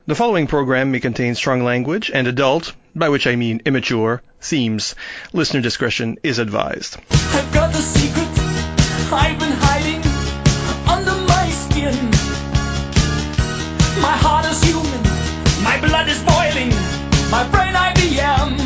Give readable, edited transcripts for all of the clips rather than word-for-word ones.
The following program may contain strong language and adult, by which I mean immature, themes. Listener discretion is advised. I've got the secret I've been hiding under my skin. My heart is human, my blood is boiling, my brain IBM.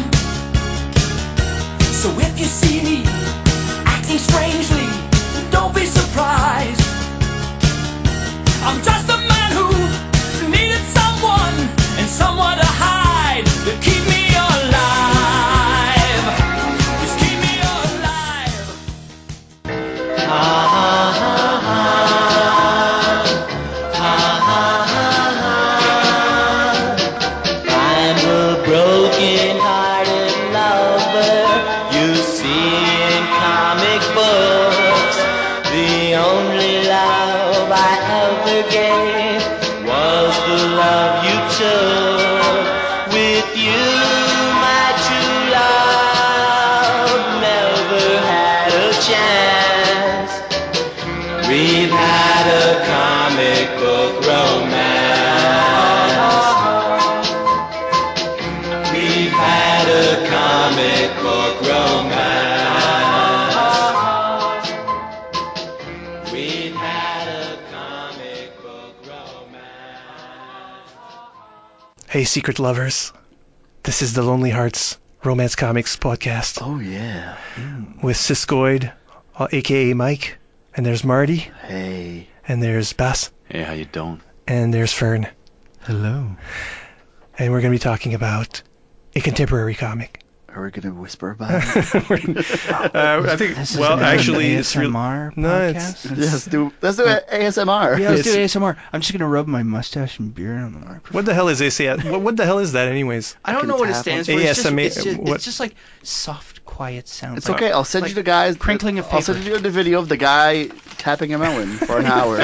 So if you see me acting strangely, don't be surprised. I'm just a man who needed someone and someone to hide to keep me alive. Just keep me alive. I'm a broken-hearted lover you see in comic books. The only love I ever gave was the love you took. With you, my true love never had a chance. We've had a comic book romance. We've had a comic book romance. We've had a comic book romance. Hey, secret lovers. This is the Lonely Hearts Romance Comics podcast Oh yeah. with Siskoid, a.k.a. Mike, and there's Marty, Hey. and there's Bass, Hey, how you doing? and there's Fern. Hello. And we're going to be talking about a contemporary comic. Are we gonna whisper about it? I think, well, actually, it's real. ASMR No, it's- podcast. let's do ASMR. Yeah, let's do It's- ASMR. I'm just gonna rub my mustache and beard on the microphone. What the hell is ACS? What the hell is that, anyways? I don't know what it tap stands on- for. It's just, ASMR, it's what- just like soft, quiet sounds. It's Like- okay. I'll send like you the guys. crinkling of I'll send paper. you the video of the guy tapping a melon for an hour.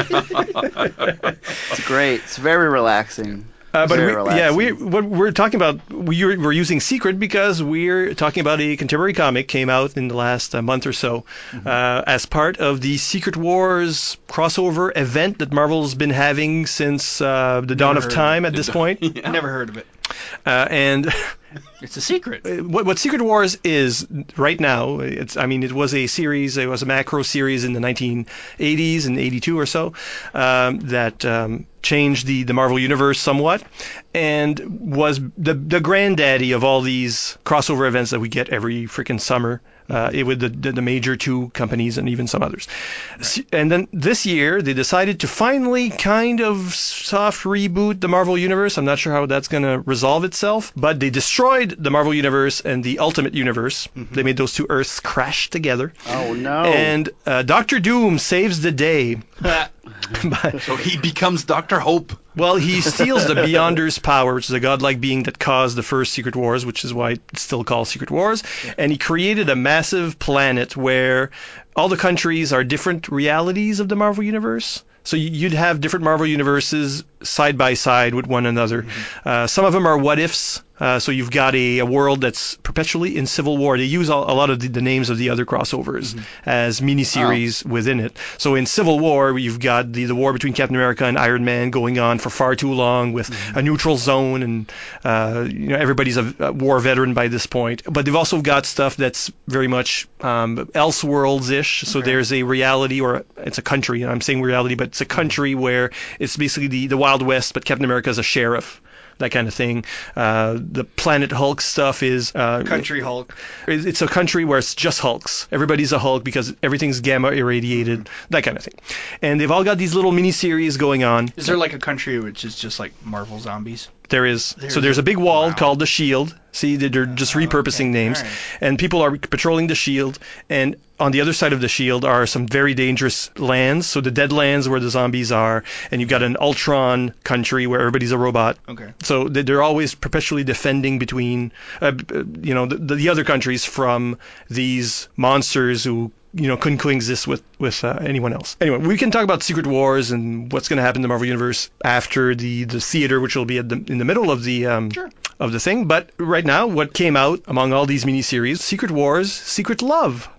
It's great. It's very relaxing. But Very what we're talking about, we're using secret because we're talking about a contemporary comic came out in the last month or so as part of the Secret Wars crossover event that Marvel's been having since the dawn of heard time at this point. Never heard of it. And It's a secret. what Secret Wars is right now, it was a series, it was a macro series in the 1980s and 82 or so that changed the Marvel Universe somewhat and was the granddaddy of all these crossover events that we get every freaking summer. With the major two companies and even some others. And then this year, they decided to finally kind of soft reboot the Marvel Universe. I'm not sure how that's going to resolve itself, but they destroyed the Marvel Universe and the Ultimate Universe. They made those two Earths crash together. Oh no. And Doctor Doom saves the day. So he becomes Dr. Hope. Well, he steals the Beyonder's power, which is a godlike being that caused the first Secret Wars, which is why it's still called Secret Wars. And he created a massive planet where all the countries are different realities of the Marvel Universe. So you'd have different Marvel universes side by side with one another. Some of them are what-ifs. So you've got a world that's perpetually in civil war. They use a lot of the names of the other crossovers as miniseries within it. So in Civil War, you've got the war between Captain America and Iron Man going on for far too long with a neutral zone, and everybody's a war veteran by this point. But they've also got stuff that's very much Elseworlds-ish. So there's a reality, or it's a country. I'm saying reality, but it's a country where it's basically the Wild West, but Captain America is a sheriff. That kind of thing. The Planet Hulk stuff is... Country Hulk. It's a country where it's just Hulks. Everybody's a Hulk because everything's gamma irradiated, that kind of thing. And they've all got these little mini-series going on. Is there like a country which is just like Marvel zombies? There is. So there's a big wall called the Shield. See, they're just repurposing names. All right. And people are patrolling the Shield. And on the other side of the Shield are some very dangerous lands. So the Dead Lands where the zombies are. And you've got an Ultron country where everybody's a robot. Okay. So they're always perpetually defending between, the other countries from these monsters who couldn't coexist with anyone else. Anyway, we can talk about Secret Wars and what's going to happen in the Marvel Universe after the theater, which will be in the middle of the of the thing. But right now, what came out among all these miniseries, Secret Wars, Secret Love.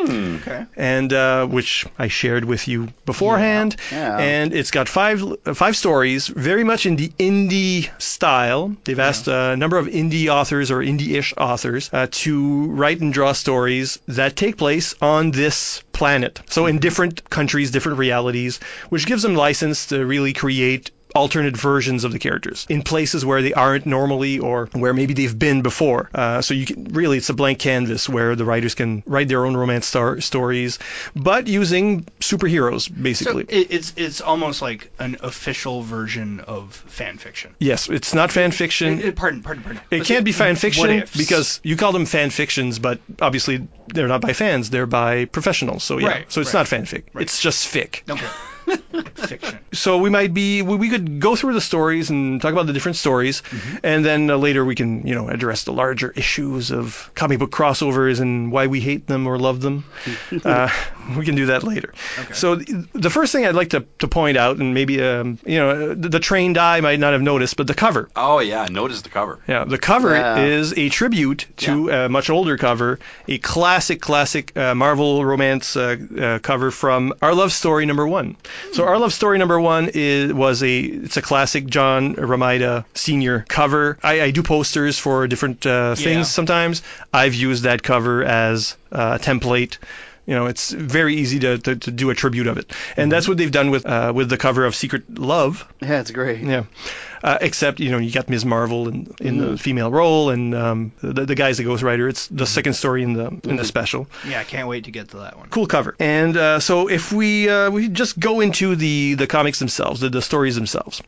Okay. and which I shared with you beforehand. Yeah. And it's got five stories, very much in the indie style. They've asked a number of indie authors or indie-ish authors to write and draw stories that take place on this planet. So in different countries, different realities, which gives them license to really create alternate versions of the characters in places where they aren't normally or where maybe they've been before. So you can really, it's a blank canvas where the writers can write their own romance stories, but using superheroes, So basically. it's almost like an official version of fan fiction. Yes, it's not fan fiction. Pardon. It Let's can't be say, fan what fiction ifs? because you call them fan fictions, but obviously they're not by fans, they're by professionals. So yeah, Right, so it's right. not fanfic. Right. It's just fic. Okay. Fiction. So we could go through the stories and talk about the different stories, and then later we can address the larger issues of comic book crossovers and why we hate them or love them. We can do that later. Okay. So the first thing I'd like to point out, and maybe the trained eye might not have noticed, but the cover. Oh, yeah. Notice the cover. Yeah, the cover Yeah. is a tribute to a much older cover, a classic Marvel romance cover from Our Love Story #1. So Our Love Story #1 it's a classic John Romita Sr. cover. I do posters for different things sometimes. I've used that cover as a template. It's very easy to do a tribute of it, and that's what they've done with the cover of Secret Love. Yeah, it's great. Yeah. Except, you got Ms. Marvel in the female role, and the guy's the ghostwriter. It's the second story in the special. Yeah, I can't wait to get to that one. Cool cover. And so if we just go into the comics themselves, the stories themselves.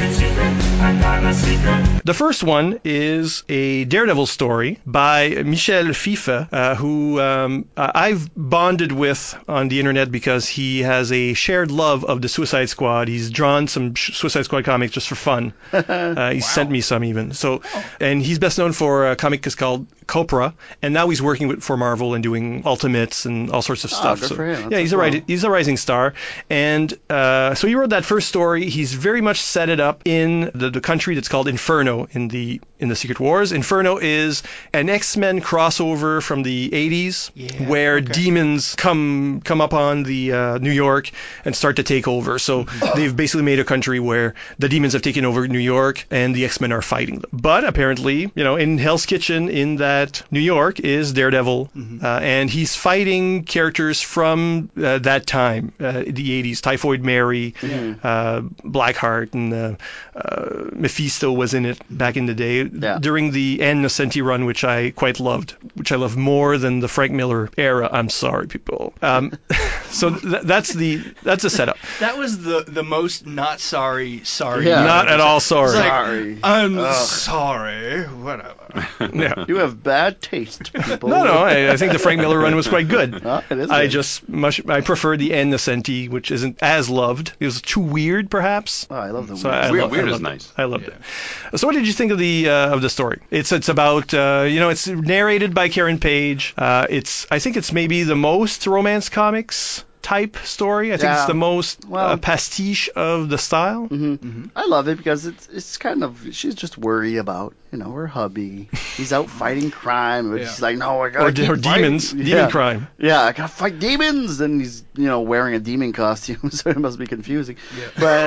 The first one is a Daredevil story by Michel Fife, who I've bonded with on the internet because he has a shared love of the Suicide Squad. He's drawn some Suicide Squad comics just for fun. He sent me some even. So, and he's best known for a comic that's called Copra, and now he's working for Marvel and doing Ultimates and all sorts of stuff. Good So, for him. yeah, That's so cool. he's a rising star, and so he wrote that first story. He's very much set it up in the country that's called Inferno in the Secret Wars. Inferno is an X-Men crossover from the 80s, where demons come up on the New York and start to take over. So they've basically made a country where the demons have taken over New York and the X-Men are fighting them. But apparently, in Hell's Kitchen in that New York is Daredevil, and he's fighting characters from that time, the 80s. Typhoid Mary, Blackheart, and Mephisto was in it back in the day during the Ann Nocenti run, which I quite loved, which I love more than the Frank Miller era. I'm sorry, people. So that's the setup. That was the most not sorry. Yeah. Not at all sorry. It's like, Sorry. I'm sorry. Whatever. Yeah. You have bad taste, people. No, I think the Frank Miller run was quite good. It is I good. just I prefer the Ann Nocenti, which isn't as loved. It was too weird, perhaps. Oh, I love the So weird. Weird is loved nice. it. I loved it. So what did you think of the story? It's about it's narrated by Karen Page. I think it's maybe the most romance comics type story. I think it's the most pastiche of the style. I love it because it's kind of, she's just worried about her hubby. He's out fighting crime, but she's like, no, I gotta Or demons, demon crime. Yeah, I gotta fight demons, and he's wearing a demon costume, so it must be confusing. Yeah.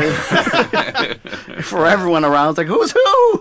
But for everyone around, it's like, who's who?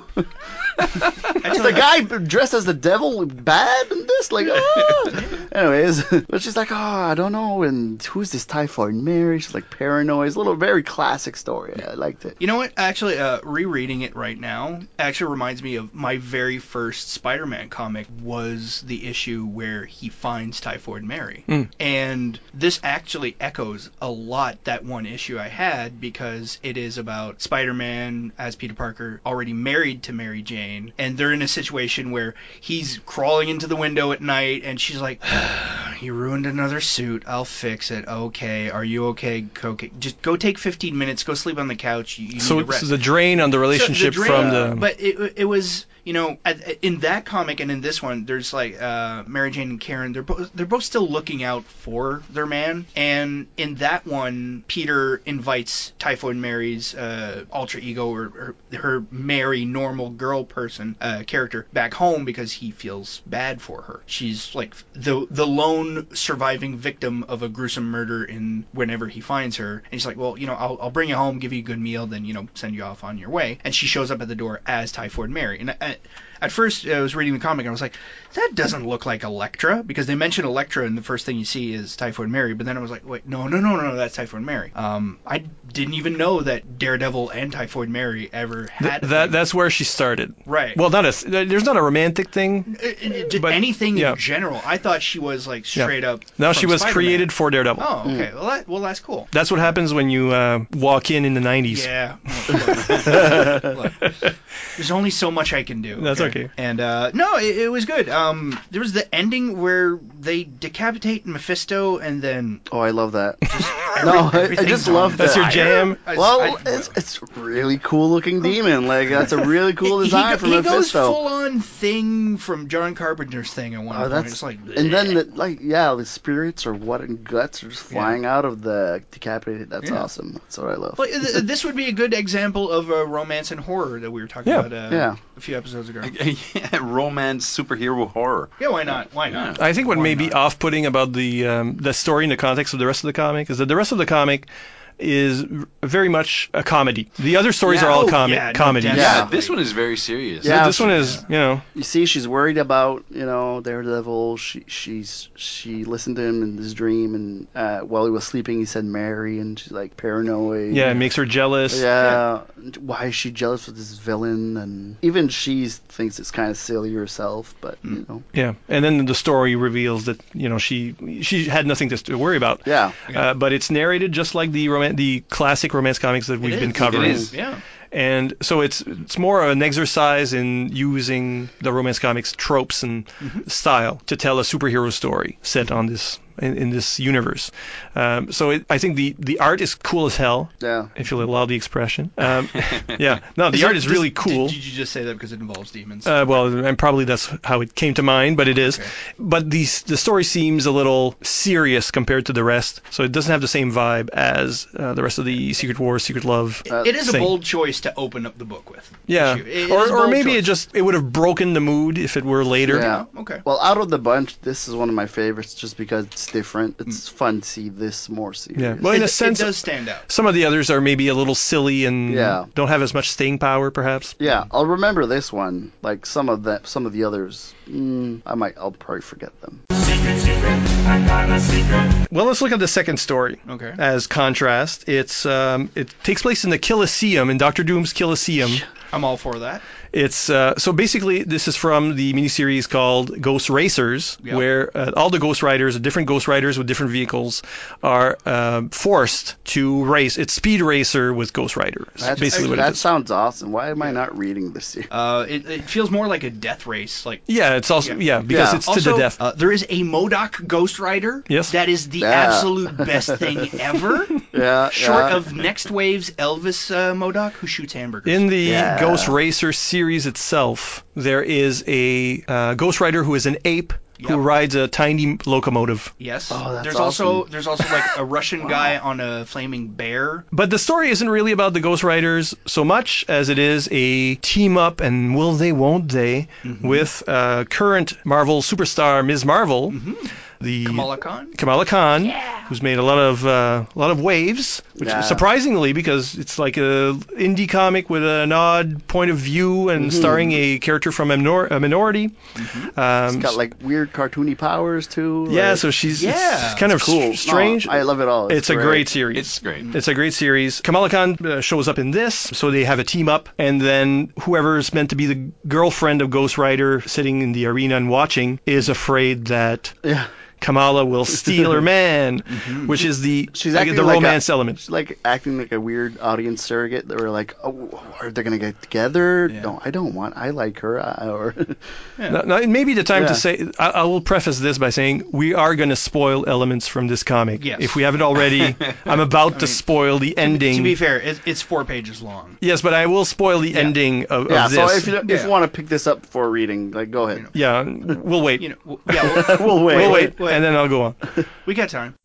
Is the guy dressed as the devil bad in this? Like, anyways, but she's like, I don't know, and who's this Typhoid Mary? She's like paranoid. It's a little very classic story. I liked it. You know what? Actually, rereading it right now actually reminds me of my very first Spider-Man comic was the issue where he finds Typhoid Mary. And this actually echoes a lot that one issue I had, because it is about Spider-Man as Peter Parker already married to Mary Jane, and they're in a situation where he's crawling into the window at night and she's like, you ruined another suit, I'll fix it. Okay, are you okay? Okay, just go take 15 minutes, go sleep on the couch. You need So to rest. it's the drain on the relationship So the from drain- the. But it was, in that comic and in this one, there's like Mary Jane and Karen. They're both still looking out for their man. And in that one, Peter invites Typhoid Mary's alter ego or her Mary normal girl person character back home because he feels bad for her. She's like the lone surviving victim of a gruesome murder whenever he finds her. And he's like, well, I'll bring you home, give you a good meal, then send you off on your way. And she shows up at the door as Typhoid Mary. And at first, I was reading the comic and I was like, that doesn't look like Elektra, because they mention Elektra and the first thing you see is Typhoid Mary. But then I was like, wait, no, that's Typhoid Mary. I didn't even know that Daredevil and Typhoid Mary ever had that's where she started. Right. Well, there's not a romantic thing. But anything in general. I thought she was like straight up. No, she was Spider-Man. created for Daredevil. Oh, okay. Well, that's cool. That's what happens when you walk in the 90s. Yeah. Look, there's only so much I can do. That's okay. And no, it was good. There was the ending where they decapitate Mephisto and then. Oh, I love that. I just love that. That's your jam. It's a really cool looking demon. Like that's a really cool design for Mephisto. He goes full on Thing from John Carpenter's Thing at one point. It's like, and then the spirits or what and guts are just flying out of the decapitated. That's awesome. That's what I love. Well, this would be a good example of a romance and horror that we were talking about a few episodes ago. Romance superhero horror. Yeah, why not? Why not? I think what may be off-putting about the story in the context of the rest of the comic is that the rest of the comic is very much a comedy. The other stories are all comedies. Yeah, this one is very serious. Yeah, this one is, You see, she's worried about, Daredevil. She listened to him in his dream, and while he was sleeping, he said Mary, and she's like paranoid. Yeah, it makes her jealous. Yeah. Why is she jealous of this villain? And even she thinks it's kind of silly herself, but Yeah, and then the story reveals that she had nothing to worry about. Yeah. But it's narrated just like the classic romance comics that we've been covering. It is. Yeah. And so it's more an exercise in using the romance comics tropes and style to tell a superhero story set on this in this universe. So I think the art is cool as hell. Yeah. If you'll allow the expression. Yeah. No, the art is really cool. Did you just say that because it involves demons? Well, and probably that's how it came to mind, but it is. Okay. But the story seems a little serious compared to the rest, so it doesn't have the same vibe as the rest of the Secret Wars, Secret Love. It is a bold choice to open up the book with. Yeah. Or maybe it would have broken the mood if it were later. Yeah. Okay. Well, out of the bunch, this is one of my favorites just because it's different. It's fun to see this more serious. Yeah. Well, in a sense, it does stand out. Some of the others are maybe a little silly and don't have as much staying power, perhaps. Yeah, I'll remember this one. Like some of the others, I'll probably forget them. Well, let's look at the second story. Okay. As contrast, it takes place in the Killiseum, in Doctor Doom's Killiseum. I'm all for that. It's so basically this is from the miniseries called Ghost Racers, where all the Ghost Riders, different Ghost Riders with different vehicles, are forced to race. It's Speed Racer with Ghost Riders. That's basically what it is. That sounds awesome. Why am I not reading this here? It feels more like a death race. It's also because it's also, to the death. There is a MODOK Ghost Rider. Yes. That is the absolute best thing ever. Short of Next Wave's Elvis MODOK, who shoots hamburgers. In the Ghost Racer series itself, there is a Ghost Rider who is an ape who rides a tiny locomotive. Yes. Oh, that's there's awesome. there's also like a Russian guy on a flaming bear. But the story isn't really about the Ghost Riders so much as it is a team up, and will they, won't they, with current Marvel superstar Ms. Marvel. The Kamala Khan, who's made a lot of waves, which surprisingly, because it's like a indie comic with an odd point of view and starring a character from a minority. It's got like weird cartoony powers too. Yeah, so she's it's kind of cool. strange. No, I love it all. It's a great series. It's great. It's a great series. Kamala Khan shows up in this, so they have a team up, and then whoever's meant to be the girlfriend of Ghost Rider sitting in the arena and watching is afraid that Kamala will steal her man, which is the She's acting the like romance element. She's like acting like a weird audience surrogate. They were like, oh, are they gonna get together? Yeah. No, I like her. Or Now, it may be the time Yeah. to say, I will preface this by saying we are going to spoil elements from this comic. Yes. If we haven't already, I'm about to spoil the ending. To be fair, it's 4 pages long. Yes, but I will spoil the ending of yeah. this. So if you Yeah. want to pick this up for reading, like go ahead. Yeah, we'll wait. You know, yeah, We'll wait. We'll wait, and then I'll go on. we got time.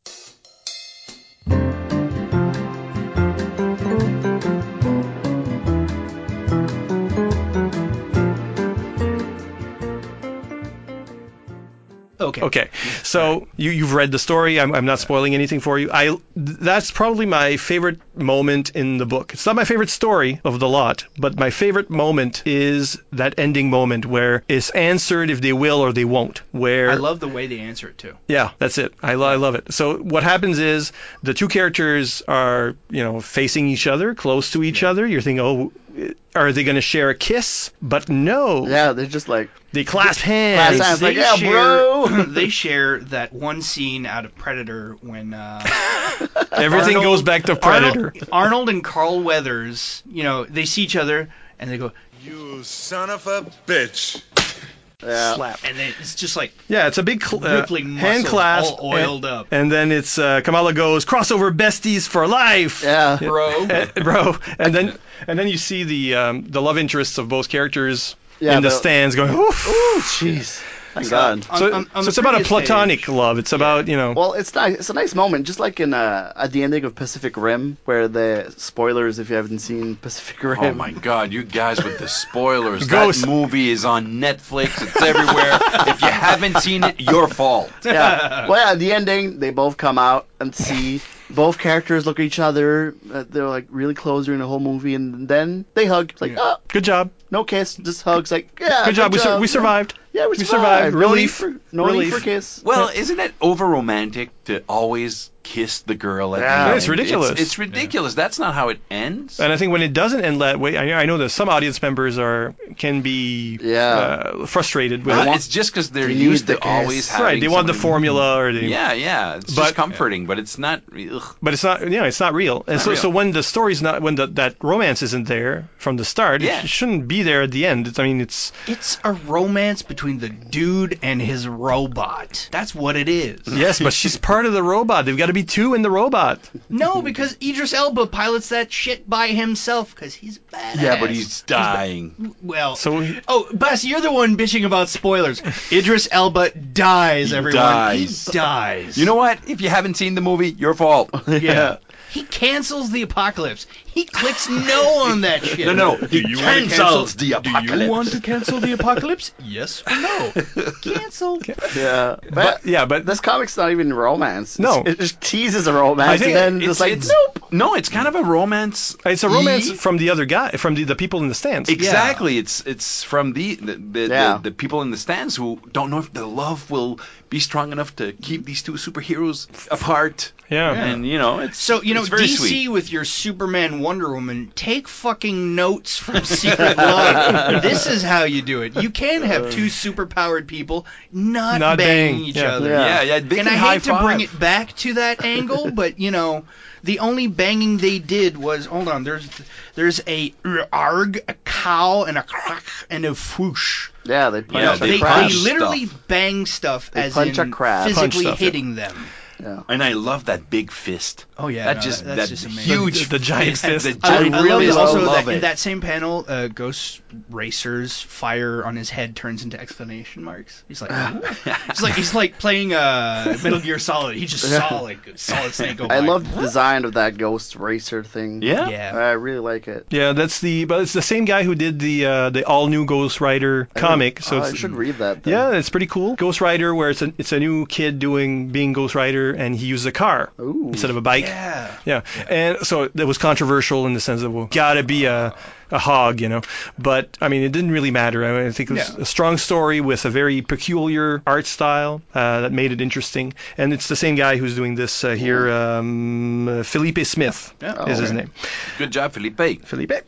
Okay. Okay, so you've read the story. I'm not spoiling anything for you. That's probably my favorite moment in the book. It's not my favorite story of the lot, but my favorite moment is that ending moment where it's answered if they will or they won't. Where I love the way they answer it too. yeah, that's it. I love it. So what happens is the two characters are, facing each other, close to each other. You're thinking, oh, are they going to share a kiss? But no. Yeah, they're just like They clasp hands. Clasp hands. They like, yeah, share, bro. they share that one scene out of Predator when Everything Arnold- goes back to Predator. Arnold and Carl Weathers, they see each other and they go You son of a bitch. yeah. Slap. and then it's just like Yeah, it's a big rippling hand muscle, clasp. all oiled up. And then it's Kamala goes, crossover besties for life. Yeah. Bro. Bro. And then you see the love interests of both characters Yeah, in the the- stands going, oof. Ooh, jeez. Thank God. So on it's the about a previous platonic page- love. It's about, Well, it's nice. It's a nice moment, just like in at the ending of Pacific Rim, where the spoilers, if you haven't seen Pacific Rim. Oh my God, you guys with the spoilers. Ghost. That movie is on Netflix. It's everywhere. If you haven't seen it, your fault. Yeah. Well, yeah, the ending, they both come out and see both characters look at each other. They're like really close during the whole movie, and then they hug. It's like, oh, good job. no kiss, just hugs. Like, yeah, Good job. We survived. Yeah, we We survived. survived. No Relief. need for, no need Relief. for kiss. Well, isn't it over romantic to always kiss the girl at Yeah. the end? It's ridiculous. It's ridiculous. That's not how it ends. And I think when it doesn't end that way, I know that some audience members can be frustrated with it. It's just because they're They used need to the always kiss. having Right, they want the somebody- formula, or they, Yeah. It's But- just comforting, but it's not. Ugh. but it's not, it's not real. And Not so, real. so when the story's not, when that romance isn't there from the start, Yeah. it shouldn't be there at the end. It's It's a romance between the dude and his robot. That's what it is. yes, but she's part of the robot. They've got to be two in the robot. No, because Idris Elba pilots that shit by himself because he's badass. Yeah, but he's dying. Well, So Bus, you're the one bitching about spoilers. Idris Elba dies, He everyone. dies. He dies. You know what? If you haven't seen the movie, your fault. Yeah. He cancels the apocalypse. He clicks no on that shit. No, he cancels the apocalypse. Do you want to cancel the apocalypse? Yes or no? Cancel. Yeah. but This comic's not even romance. No. It just teases a romance, I think and then just like, nope. No, it's kind of a romance. it's a romance from the other guy, from the people in the stands. Exactly. It's from the people in the stands who don't know if the love will be strong enough to keep these two superheroes apart. Yeah. And it's So, it's very DC sweet. with your Superman, Wonder Woman, take fucking notes from Secret Love. This is how you do it. You can have two superpowered people not banging bang. each Yeah. other. Yeah, they And can I high hate to bring five. it back to that angle, but the only banging they did was there's a arg, a cow, and a crack, and a whoosh. Yeah, they punch Yeah, a They crab. literally stuff. bang stuff They as punch in a crab. Punch physically stuff, yeah. hitting them. Yeah. And I love that big fist. Oh yeah, That no, just that's that just amazing. huge The giant fist. The I giant love fist. also love that it. in that same panel, Ghost Racer's fire on his head turns into exclamation marks. He's like, he's like playing Metal Gear Solid. He's just solid Snake. Go I by. love the design of that Ghost Racer thing. Yeah. Yeah. I really like it. Yeah, but it's the same guy who did the all new Ghost Rider comic. So I it's, should read that. Then. yeah, it's pretty cool. Ghost Rider, where it's a new kid being Ghost Rider, and he uses a car Ooh. instead of a bike. Yeah. Yeah. And so that was controversial in the sense that, well, gotta be a a hog, But I mean, it didn't really matter. I think it was a strong story with a very peculiar art style that made it interesting. And it's the same guy who's doing this here. Felipe Smith is his name. Good job, Felipe.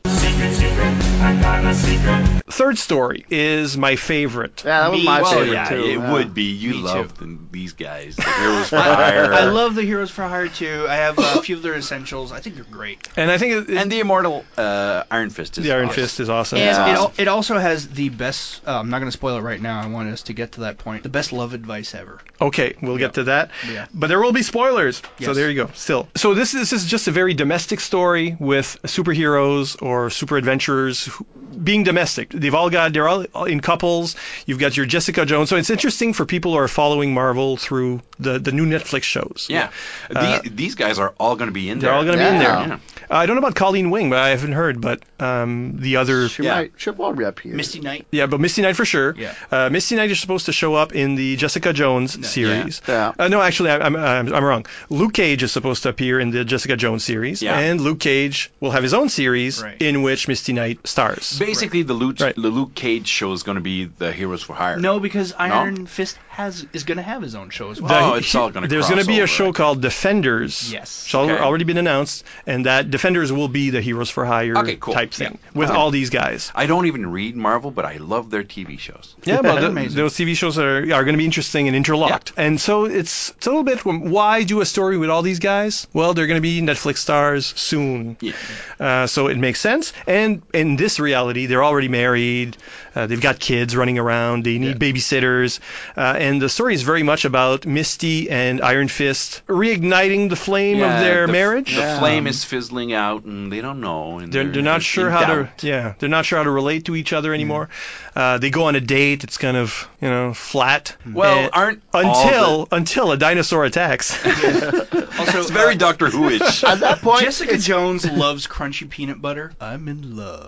Third story is my favorite. Yeah, that was my favorite yeah, too. It Yeah. would be. You Me love too. these guys. The Heroes for Hire. I love the Heroes for Hire too. I have a few of their essentials. I think they're great. And I think And the Immortal Iron Fist is the Iron awesome. Fist is awesome. And it also has the best. I'm not going to spoil it right now. I want us to get to that point. The best love advice ever. Okay, we'll get to that. Yeah. But there will be spoilers. So Yes. there you go. Still. So this is just a very domestic story with superheroes or super adventurers being domestic. They're all in couples. You've got your Jessica Jones. So it's interesting for people who are following Marvel through the new Netflix shows. Yeah. These guys are all going to be in there. They're all going to be in there. Yeah. I don't know about Colleen Wing, but I haven't heard. But the other... She'll probably appear. Misty Knight. Yeah, but Misty Knight for sure. Yeah. Misty Knight is supposed to show up in the Jessica Jones series. Yeah. No, actually, I'm wrong. Luke Cage is supposed to appear in the Jessica Jones series, and Luke Cage will have his own series in which Misty Knight stars. Basically, the Luke Cage show is going to be the Heroes for Hire. No, because Iron Fist is going to have his own show as well. It's all going to There's going to be a show called Defenders. Yes. It's already been announced, and that Defenders will be the Heroes for Hire type thing with all these guys. I don't even read Marvel, but I love their TV shows. Yeah, but those TV shows are going to be interesting and interlocked. And so it's a little bit, why do a story with all these guys? Well, they're going to be Netflix stars soon. Yeah. So it makes sense. And in this reality, they're already married. They've got kids running around. They need babysitters. And the story is very much about Misty and Iron Fist reigniting the flame of their marriage. The flame is fizzling out, and they don't know. And they're not sure how they're not sure how to relate to each other anymore. They go on a date. It's kind of flat. Well, until a dinosaur attacks. Also, it's very Doctor Who-ish. At that point, Jessica Jones loves crunchy peanut butter. I'm in love.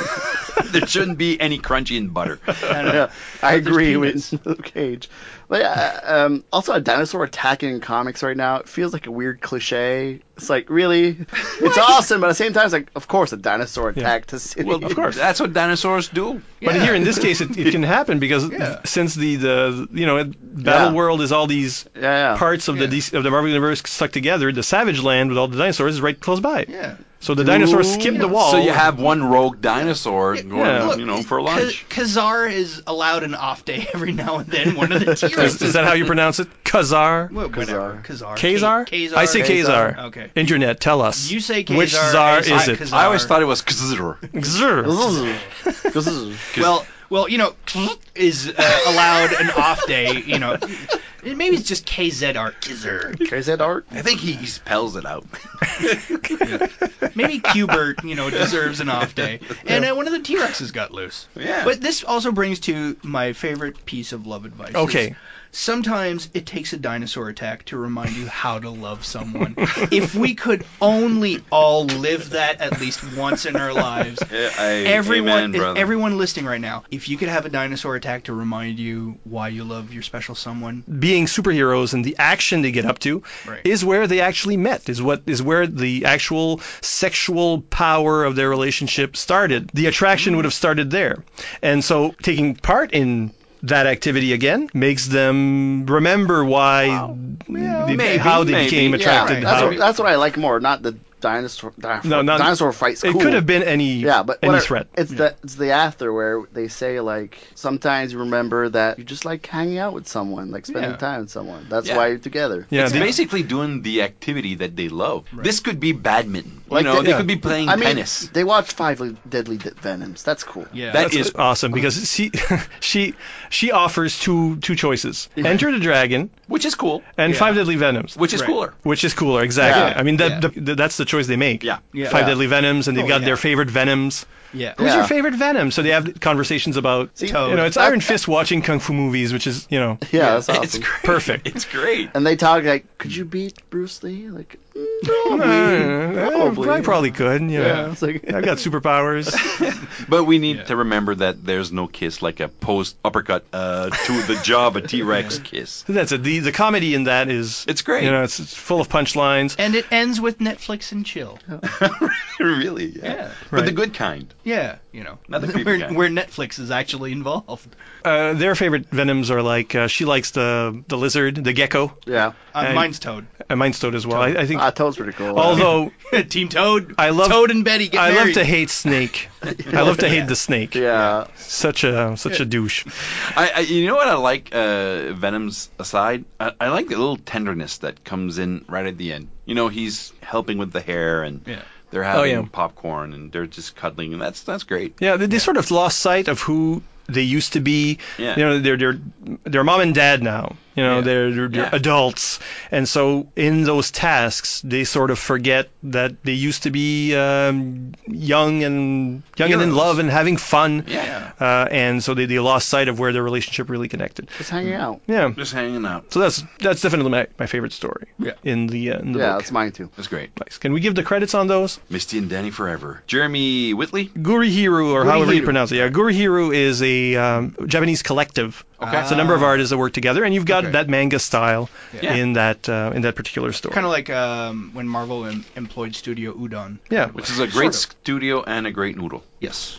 There shouldn't be any crunchy in butter. I agree with Luke Cage. But also a dinosaur attacking in comics right now, it feels like a weird cliche. It's like, really? It's awesome, but at the same time, it's like, of course, a dinosaur attacked a city. Well, of course. That's what dinosaurs do. But here, in this case, it can happen because since the Battle World is all these parts of the Marvel Universe stuck together, the Savage Land with all the dinosaurs is right close by. Yeah. So the dinosaurs skip the wall. So you have one rogue dinosaur going, for lunch. Kazar is allowed an off day every now and then. One of the T-Rexes. Is that how you pronounce it? Kazar? Whatever. Kazar. Kazar? I say Kazar. Okay. Internet, tell us. You say Kazar. Which Czar is it? Kazar. I always thought it was Kazar. Well, is allowed an off day, Maybe it's just KZ art. KZ art? I think he spells it out. Maybe Qbert, deserves an off day. And one of the T-Rexes got loose. Yeah. But this also brings to my favorite piece of love advice. Okay. Sometimes it takes a dinosaur attack to remind you how to love someone. If we could only all live that at least once in our lives. Everyone listening right now, if you could have a dinosaur attack to remind you why you love your special someone. Being superheroes and the action they get up to is where they actually met, is where the actual sexual power of their relationship started. The attraction would have started there. And so taking part in that activity again makes them remember why, how they became attracted. That's what I like more, not the dinosaur fight's cool. It could have been any threat. It's the after where they say like sometimes you remember that you just like hanging out with someone, like spending time with someone. That's why you're together. Yeah, it's basically doing the activity that they love. Right. This could be badminton. They could be playing tennis. They watch 5 Deadly Venoms. That's cool. Yeah, that's awesome because she offers two choices: Enter the Dragon, which is cool, and 5 Deadly Venoms, which is cooler. Which is cooler, exactly. Yeah. I mean that's the choice they make. 5 Deadly Venoms, and they've got their favorite Venoms. Yeah. Who's your favorite Venom? So they have conversations about, it's Iron Fist watching kung fu movies, which is, that's awesome. It's great. Perfect. It's great. And they talk like, could you beat Bruce Lee? Like, probably. I probably could. It's like, I've got superpowers. But we need to remember that there's no kiss like a post uppercut to the jaw of a T-Rex kiss. That's it. The comedy in that is, it's great. It's full of punchlines. And it ends with Netflix and chill. Really? Yeah. But the good kind. Yeah, Not the creepy kind. where Netflix is actually involved. Their favorite Venoms are like she likes the lizard, the gecko, Yeah. Mine's Toad. and mine's Toad as well. I think. Toad's pretty cool. Although Team Toad. I love Toad and Betty get I married. love to hate Snake. I love to hate the Snake. Yeah. Such a douche. You know what I like, Venom's aside? I like the little tenderness that comes in right at the end. He's helping with the hair, and they're having popcorn, and they're just cuddling, and that's great. Yeah, they sort of lost sight of who they used to be. Yeah. They're mom and dad now. They're adults, and so in those tasks, they sort of forget that they used to be young and in love and having fun. Yeah. And so they lost sight of where their relationship really connected. Just hanging out. Yeah. Just hanging out. So that's definitely my favorite story. Yeah. In the book. Yeah, that's mine too. That's great. Nice. Can we give the credits on those? Misty and Danny Forever. Jeremy Whitley? Gurihiru, or however you Gurihiru. pronounce it. Yeah, Gurihiru is a Japanese collective. Okay. It's a number of artists that work together, and you've got that manga style Yeah. in that particular story. Kind of like when Marvel employed Studio Udon. Yeah. Which is a great studio and a great noodle. Yes.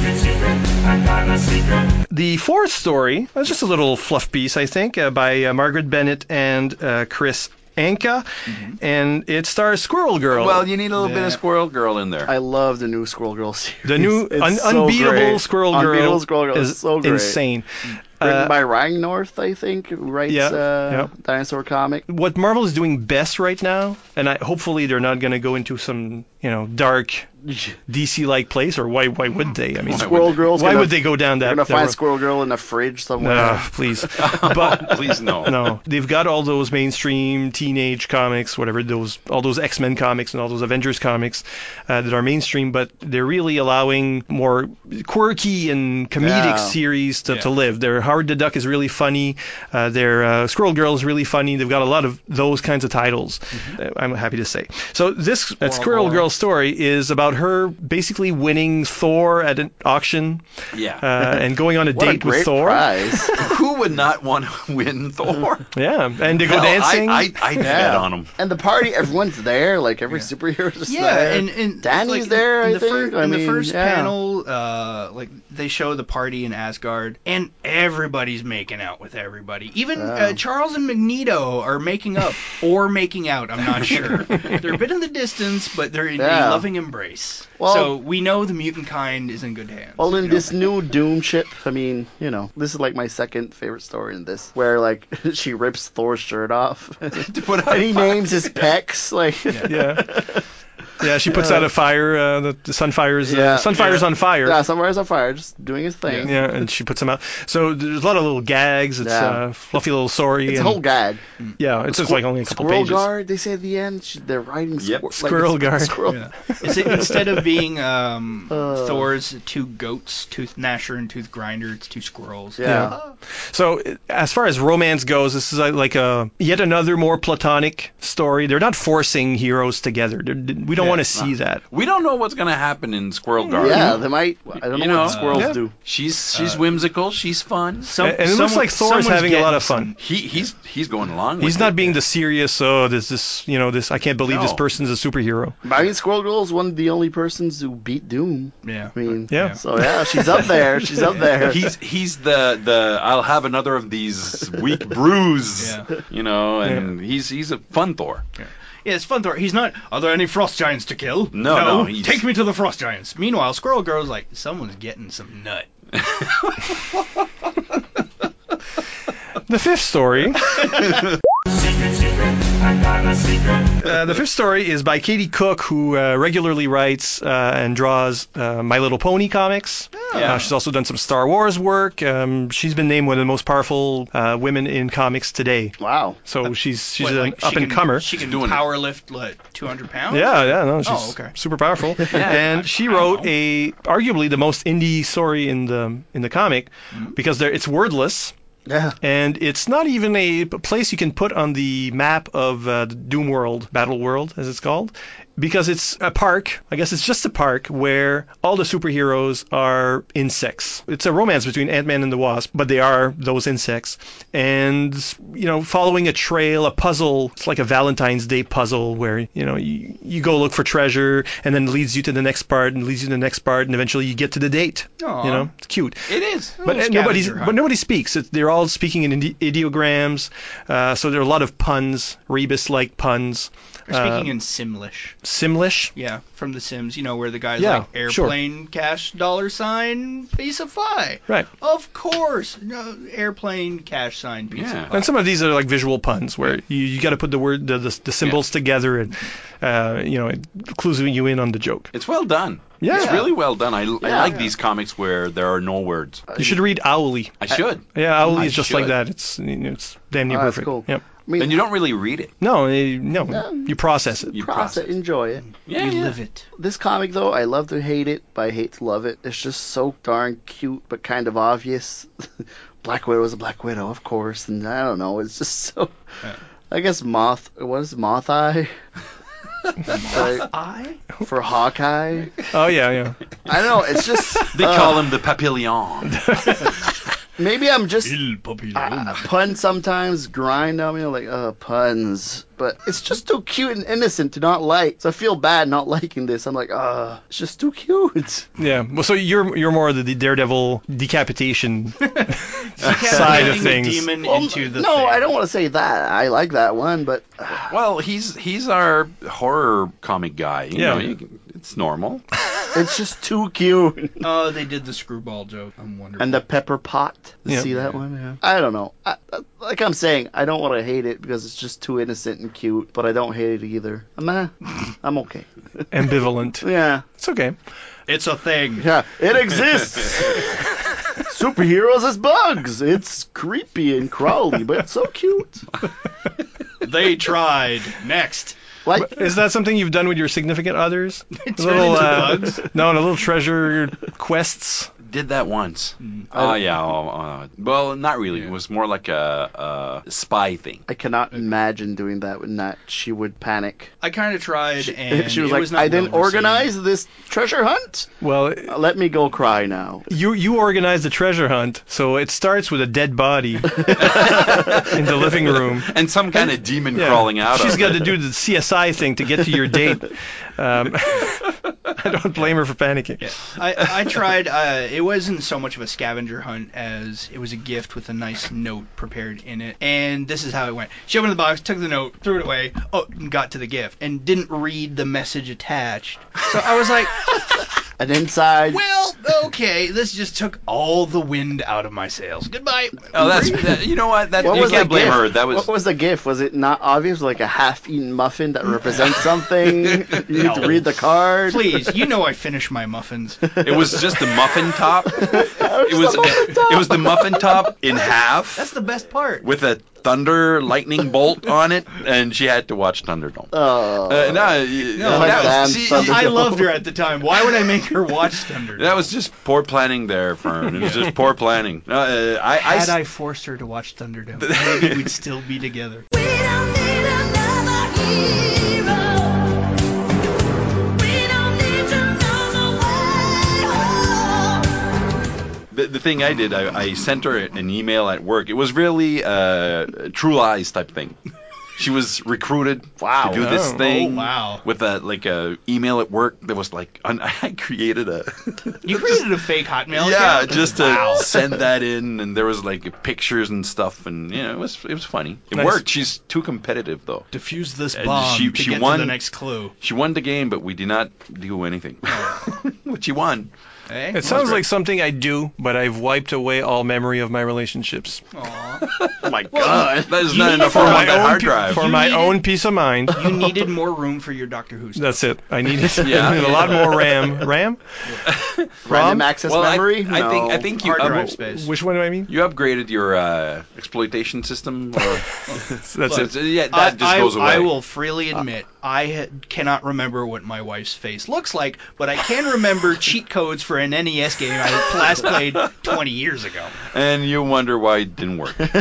The fourth story was just a little fluff piece, I think, by Margaret Bennett and Chris Anka, and it stars Squirrel Girl. Well, you need a little bit of Squirrel Girl in there. I love the new Squirrel Girl series. The new It's so Unbeatable great. Squirrel Girl Unbeatable Squirrel Girl is is so great. insane. Written by Ryan North, I think, who writes Dinosaur comic. What Marvel is doing best right now, and hopefully they're not going to go into some dark DC-like place, or why would they? I mean, Squirrel Girl's why gonna- would they go down that? They're gonna that find road? Squirrel Girl in the fridge somewhere. Please. But Please no. no, they've got all those mainstream teenage comics, whatever all those X-Men comics and all those Avengers comics that are mainstream, but they're really allowing more quirky and comedic series to live. Their Howard the Duck is really funny. Their Squirrel Girl is really funny. They've got a lot of those kinds of titles. I'm happy to say. So this Squirrel Girl story is about her basically winning Thor at an auction. Yeah. And going on a What a date great with Thor. prize. Who would not want to win Thor? Yeah, and they go Hell, dancing. I bet on him. And the party, everyone's there. Like every superhero is there. and Danny's like, there. in I the think. in the mean, first yeah. panel, like they show the party in Asgard, and everybody's making out with everybody. Even Charles and Magneto are making up or making out. I'm not sure. They're a bit in the distance, but they're in a loving embrace. Well- so we know the mutant kind is in good hands. Well, in this new Doom ship, I mean, this is like my second favorite story in this, where like she rips Thor's shirt off, and he names his pecs, like. Yeah. Yeah, she puts out a fire. The Sunfire's Sunfire's on fire. Yeah, Sunfire's on fire, just doing his thing. Yeah, and she puts them out. So there's a lot of little gags. It's a fluffy little story. It's a whole gag. Yeah, it's just like only a couple Squirrel pages. Guard, they say at the end. They're writing Squirrel Guard. Squirrel. Yeah. Instead of being Thor's two goats, Tooth Gnasher and Tooth Grinder, it's two squirrels. Yeah. So as far as romance goes, this is like yet another more platonic story. They're not forcing heroes together. We don't want to see that. We don't know what's going to happen in Squirrel Guard. Yeah, they might. I don't know what the squirrels do. She's whimsical. She's fun. And it looks like Thor's having a lot of fun. He's going along with He's it. not being the serious, this I can't believe this person's a superhero. I mean, Squirrel Girl is one of the only persons who beat Doom. Yeah. I mean, Yeah. So yeah, she's up there. She's up there. He's the I'll have another of these weak brews. And he's a fun Thor. Yeah, it's fun, Thor. He's not, are there any frost giants to kill? No, take me to the frost giants. Meanwhile, Squirrel Girl's like, someone's getting some nut. The fifth story. The fifth story is by Katie Cook, who regularly writes and draws My Little Pony comics. She's also done some Star Wars work. She's been named one of the most powerful women in comics today. Wow. So she's What, an like, up-and-comer. She can power lift, 200 pounds? Yeah, she's okay. super powerful. And she wrote arguably the most indie story in the comic because it's wordless. Yeah. And it's not even a place you can put on the map of the Doom World, Battle World, as it's called. Because it's a park, I guess it's just a park, where all the superheroes are insects. It's a romance between Ant-Man and the Wasp, but they are those insects. And, following a trail, a puzzle, it's like a Valentine's Day puzzle where, you go look for treasure and then it leads you to the next part and leads you to the next part and eventually you get to the date. Aww. It's cute. It is. But nobody speaks. They're all speaking in ideograms, so there are a lot of puns, rebus-like puns. They're speaking in Simlish. Simlish? Yeah, from The Sims, where the guy's like airplane, cash, $, piece of pie. Right. Of course. No, airplane, cash sign, piece of pie. And some of these are like visual puns where you got to put the symbols together and, it clues you in on the joke. It's well done. Yeah. It's really well done. I like these comics where there are no words. You should read Owly. I should. Yeah, Owly is just like that. It's damn near perfect. That's cool. Yep. And you don't really read it. No, you process it. You process it. Enjoy it. Yeah, you live it. This comic, though, I love to hate it, but I hate to love it. It's just so darn cute, but kind of obvious. Black Widow is a Black Widow, of course, and I don't know, it's just so... I guess Moth Eye? Moth Eye? For Hawkeye? Oh, yeah. I know, it's just... They call him the Papillon. Maybe I'm just... puns sometimes grind on me, puns. But it's just too cute and innocent to not like. So I feel bad not liking this. I'm like, it's just too cute. Yeah. Well, so you're more the Daredevil decapitation side of things. The demon into the no, thing. I don't want to say that. I like that one, but... Well, he's our horror comic guy. You know, it's normal. It's just too cute. Oh, they did the screwball joke. I'm wondering. And the pepper pot. See that one? Yeah. I don't know. Like I'm saying, I don't want to hate it because it's just too innocent and cute, but I don't hate it either. I'm okay. Ambivalent. Yeah. It's okay. It's a thing. Yeah, it exists. Superheroes as bugs. It's creepy and crawly, but it's so cute. They tried. Next. Like, Uh, is that something you've done with your significant others? Turn into bugs? No, little treasure quests. Did that once. Oh, yeah. Well, not really. It was more like a spy thing. I cannot imagine doing that with Nat. She would panic. I kind of tried, and she was it like, was not I didn't well received. organize this treasure hunt? Well, let me go cry now. You organize the treasure hunt, so it starts with a dead body in the living room. And some kind of demon crawling out She's of got it. to do the CSI thing to get to your date. I don't blame her for panicking. Yeah. I tried. It wasn't so much of a scavenger hunt as it was a gift with a nice note prepared in it. And this is how it went. She opened the box, took the note, threw it away, and got to the gift, and didn't read the message attached. So I was like... And inside... Well, okay, this just took all the wind out of my sails. Goodbye. Oh, you know what? You can't blame her. What was the gift? Was it not obvious? Like a half-eaten muffin that represents something? You need to read the card? Please, you know I finish my muffins. It was just the muffin top. It was the muffin top in half. That's the best part. With a thunder lightning bolt on it, and she had to watch Thunderdome. I loved her at the time. Why would I make her watch Thunderdome? That was just poor planning there, Fern. It was just poor planning. Had I forced her to watch Thunderdome, maybe we'd still be together. We don't need another hero. We don't need to know the way home. The thing I did, I sent her an email at work. It was really True Lies type thing. She was recruited to do this thing with a email at work that was like I created a You created a fake Hotmail yeah account? just to send that in, and there was like pictures and stuff, and it was funny. It worked. She's too competitive though. Diffuse this bomb she get won to the next clue. She won the game, but we did not do anything. But she won. Hey? It sounds like something I do, but I've wiped away all memory of my relationships. Aww. Oh my God, that is not need enough for room my on the hard drive. For my own peace of mind. You needed more room for your Doctor Who stuff. That's it. I needed a lot more RAM. RAM? Random access memory? I think you hard drive space. Which one do I mean? You upgraded your exploitation system. That's it. Yeah, that just goes away. I will freely admit, I cannot remember what my wife's face looks like, but I can remember cheat codes for for an NES game I last played 20 years ago. And you wonder why it didn't work. Oh,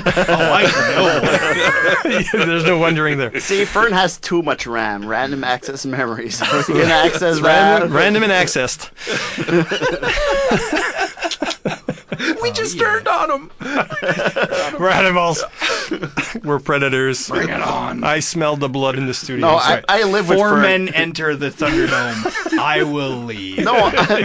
I know. There's no wondering there. See, Fern has too much RAM, random access memory, so he can access RAM. Random and accessed. We just turned on them. We're animals. We're predators. Bring it on. I smelled the blood in the studio. No, I live with 4 Fern. men enter the Thunderdome. I will leave. No,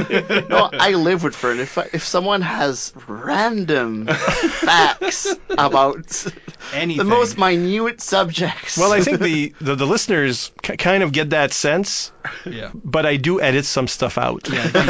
I live with Fern. If someone has random facts about Anything. the most minute subjects. Well, I think the listeners kind of get that sense, Yeah. but I do edit some stuff out.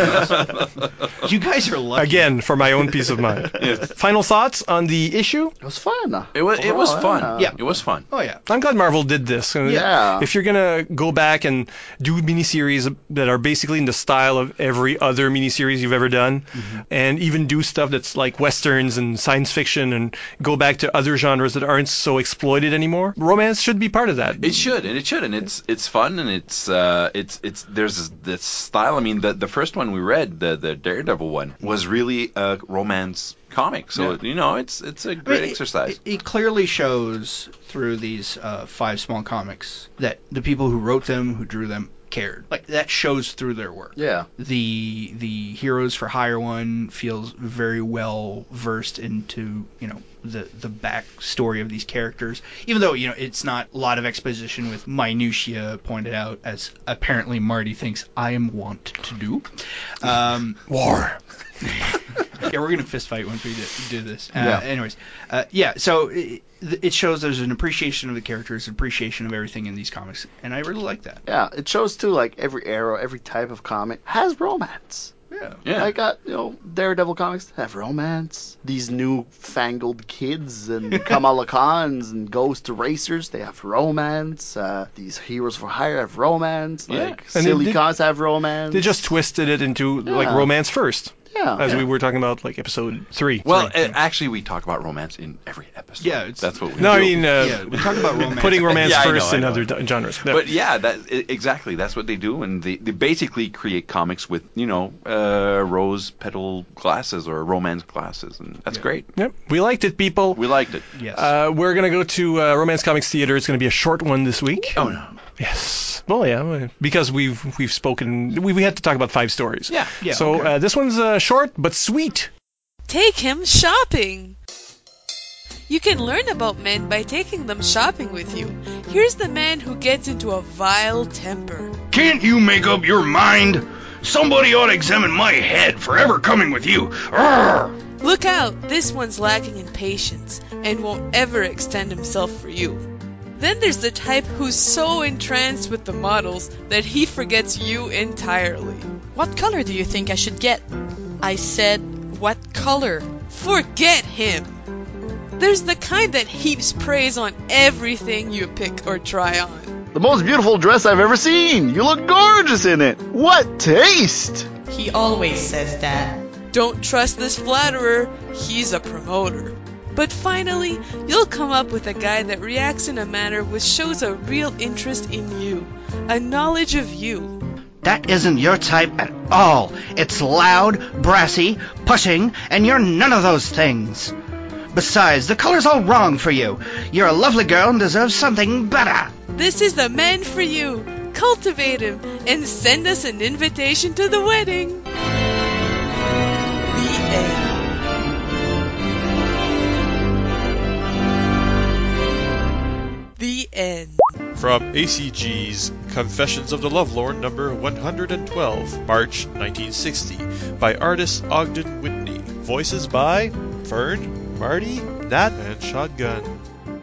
You guys are lucky. Again, for my own peace of mind. Final thoughts on the issue? It was fun. It was fun. Yeah. It was fun. Oh, yeah. I'm glad Marvel did this. Yeah. If you're going to go back and do miniseries that are basically in the style of every other miniseries you've ever done, and even do stuff that's like westerns and science fiction and go back to other genres that aren't so exploited anymore, romance should be part of that. It should, and it's fun, and it's there's this style. I mean, the first one we read, the Daredevil one, was really a romance comic. So it's a great exercise. It clearly shows through these 5 small comics that the people who wrote them, who drew them, cared. Like, that shows through their work. Yeah. The Heroes for Hire one feels very well versed into, the backstory of these characters, even though, it's not a lot of exposition with minutiae pointed out, as apparently Marty thinks I am wont to do. War. Yeah, we're gonna fist fight once we do this. Yeah. Anyways, so it shows there's an appreciation of the characters, an appreciation of everything in these comics, and I really like that. Yeah, it shows too, like every era, every type of comic has romance. Yeah. I got, Daredevil comics have romance. These new fangled kids and Kamala Khans and Ghost Racers, they have romance. These Heroes for Hire have romance. Like And silly comics have romance. They just twisted it into like romance first. Yeah. As we were talking about, like episode 3. Well, actually, we talk about romance in every episode. Yeah, that's what we do. No, I mean, we talk about romance. putting romance Yeah, I first know, in I other know. genres. No. But yeah, exactly. That's what they do, and they basically create comics with rose petal glasses or romance glasses, and that's great. Yep, we liked it, people. We liked it. Yes. We're gonna go to Romance Comics Theater. It's gonna be a short one this week. Oh no. Yes. Well, yeah, because we've spoken. We had to talk about 5 stories. Yeah. So okay. this one's short but sweet. Take him shopping. You can learn about men by taking them shopping with you. Here's the man who gets into a vile temper. Can't you make up your mind? Somebody ought to examine my head for ever coming with you. Arrgh! Look out, this one's lacking in patience and won't ever extend himself for you. Then there's the type who's so entranced with the models that he forgets you entirely. What color do you think I should get? I said, what color? Forget him! There's the kind that heaps praise on everything you pick or try on. The most beautiful dress I've ever seen. You look gorgeous in it. What taste! He always says that. Don't trust this flatterer, he's a promoter. But finally, you'll come up with a guy that reacts in a manner which shows a real interest in you, a knowledge of you. That isn't your type at all. It's loud, brassy, pushing, and you're none of those things. Besides, the color's all wrong for you. You're a lovely girl and deserve something better. This is the man for you. Cultivate him and send us an invitation to the wedding. The end. The end. From ACG's Confessions of the Lovelorn number 112, March 1960, by artist Ogden Whitney. Voices by Fern, Marty, Nat, and Shotgun.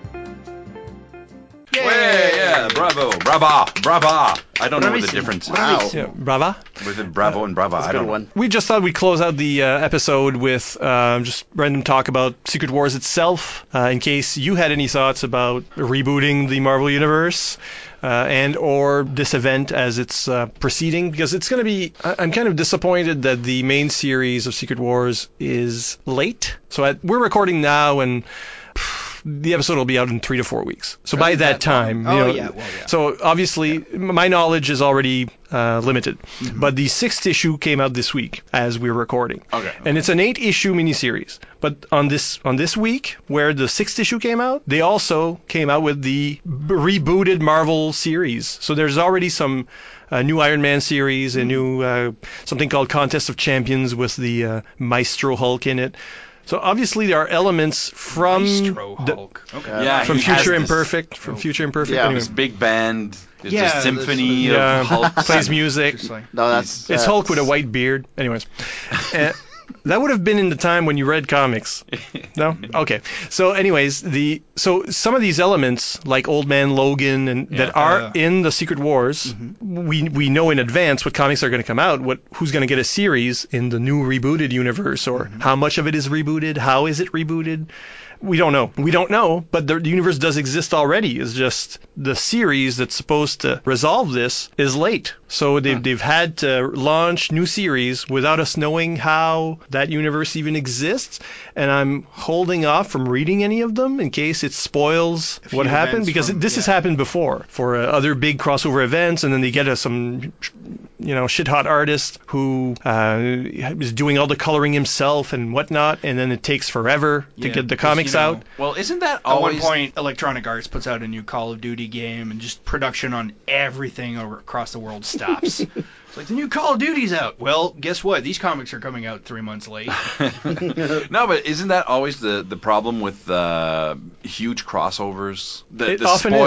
Yeah, bravo, brava. I don't know what the difference is. Wow. Yeah, brava. Was it bravo and brava? That's a I don't good know. one. We just thought we'd close out the episode with just random talk about Secret Wars itself, in case you had any thoughts about rebooting the Marvel Universe. And or this event as it's proceeding, because it's going to be, I'm kind of disappointed that the main series of Secret Wars is late. So we're recording now, and the episode will be out in 3 to 4 weeks. So by that time, So obviously, my knowledge is already limited. Mm-hmm. But the 6th issue came out this week as we're recording. Okay. And it's an 8-issue miniseries. But on this week, where the 6th issue came out, they also came out with the rebooted Marvel series. So there's already some new Iron Man series, a new something called Contest of Champions with the Maestro Hulk in it. So obviously there are elements from from Future Imperfect, Yeah, anyway. this big band, this symphony of Hulk plays music. No, it's Hulk with a white beard. Anyways. That would have been in the time when you read comics. No? Okay. So anyways, so some of these elements, like Old Man Logan, and that are in the Secret Wars, we know in advance what comics are going to come out, who's going to get a series in the new rebooted universe, or how much of it is rebooted, how is it rebooted. We don't know, but the universe does exist already. It's just the series that's supposed to resolve this is late. So they've had to launch new series without us knowing how that universe even exists. And I'm holding off from reading any of them in case it spoils what happened, because this has happened before for other big crossover events, and then they get some shit hot artist who is doing all the coloring himself and whatnot, and then it takes forever to get the comics out. Well, isn't that always... At one point, Electronic Arts puts out a new Call of Duty game, and just production on everything across the world stops. It's like, the new Call of Duty's out. Well, guess what? These comics are coming out 3 months late. No, but isn't that always the problem with huge crossovers? The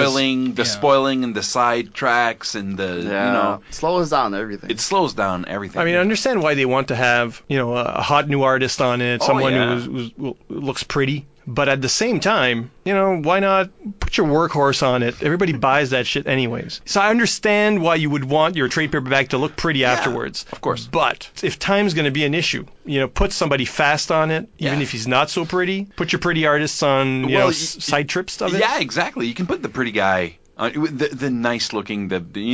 spoiling and the side tracks and it slows down everything. It slows down everything. I mean, I understand why they want to have a hot new artist on it, someone who looks pretty. But at the same time, why not put your workhorse on it? Everybody buys that shit anyways. So I understand why you would want your trade paperback to look pretty afterwards. Of course. But if time's going to be an issue, put somebody fast on it, even if he's not so pretty. Put your pretty artists on, side trips of it. Yeah, exactly. You can put the pretty guy, the nice looking,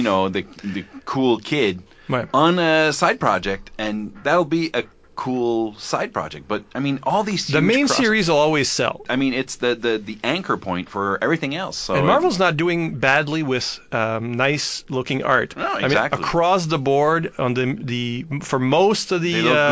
the cool kid on a side project, and that'll be a cool side project. But I mean, all these the main series will always sell. I mean, it's the anchor point for everything else. So and Marvel's not doing badly with nice looking art. No, exactly. I mean, across the board on the for most of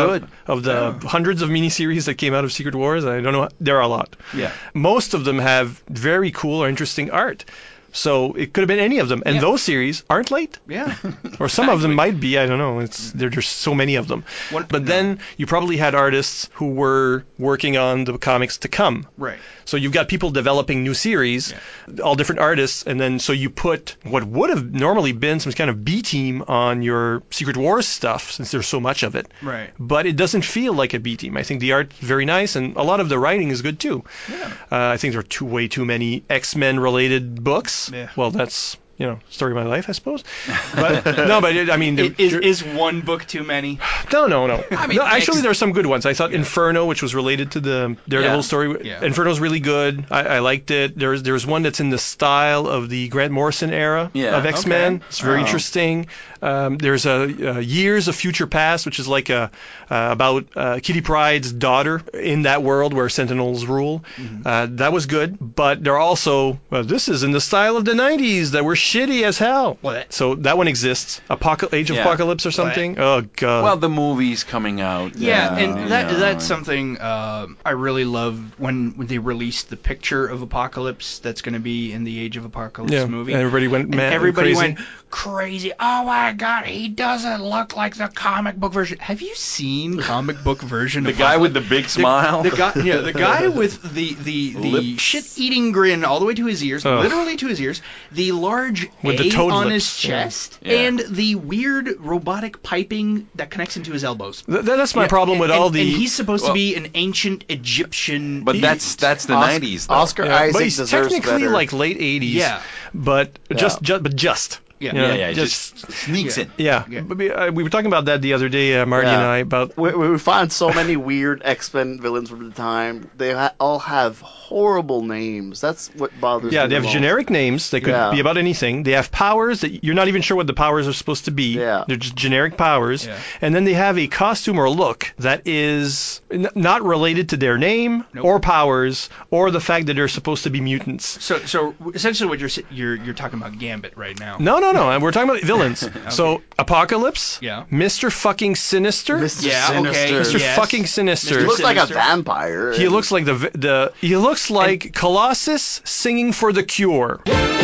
the hundreds of miniseries that came out of Secret Wars, I don't know, there are a lot. Yeah. Most of them have very cool or interesting art. So it could have been any of them, and those series aren't late. Yeah, or some of them might be. I don't know. There's just so many of them. Then you probably had artists who were working on the comics to come. Right. So you've got people developing new series, all different artists, and then so you put what would have normally been some kind of B team on your Secret Wars stuff, since there's so much of it. Right. But it doesn't feel like a B team. I think the art's very nice, and a lot of the writing is good too. Yeah. I think there are way too many X-Men related books. Yeah. Well, that's story of my life, I suppose. But I mean, is one book too many? No. I mean, actually, there are some good ones. I thought Inferno, which was related to the Daredevil story. Yeah. Inferno's really good. I liked it. There's one that's in the style of the Grant Morrison era of X-Men. Okay. It's very interesting. There's a Years of Future Past, which is like about Kitty Pryde's daughter in that world where Sentinels rule. Mm-hmm. That was good. But there are also this is in the style of the 90s that were shitty as hell. What? So that one exists. Age of Apocalypse or something. What? Oh god. Well, the movie's coming out. Yeah, and that's something I really love when they released the picture of Apocalypse that's going to be in the Age of Apocalypse movie. And everybody went mad. Everybody went crazy. Oh my god, he doesn't look like the comic book version. Have you seen comic book version the of guy with the big smile? The guy with the shit-eating grin all the way to his ears, literally to his ears, the large with A the toad on lips. his chest, and the weird robotic piping that connects into his elbows. That's my problem with all the... And he's supposed to be an ancient Egyptian... But that's the 90s, though. Oscar Isaac but he's deserves technically better. like late 80s. Yeah. But just. Yeah. You know, Yeah, just sneaks in. Yeah. But we were talking about that the other day, Marty and I, about... We found so many weird X-Men villains from the time. They all have horrible names. That's what bothers me. Yeah, they have the most. generic names. They could be about anything. They have powers that you're not even sure what the powers are supposed to be. Yeah. They're just generic powers. Yeah. And then they have a costume or a look that is not related to their name or powers or the fact that they're supposed to be mutants. So essentially what you're talking about Gambit right now. No. We're talking about villains. Okay. So Apocalypse. Yeah. Mr. fucking Sinister. Mr. Sinister. Mr. fucking Sinister. He looks like a vampire. He looks like he looks like Colossus singing for The Cure.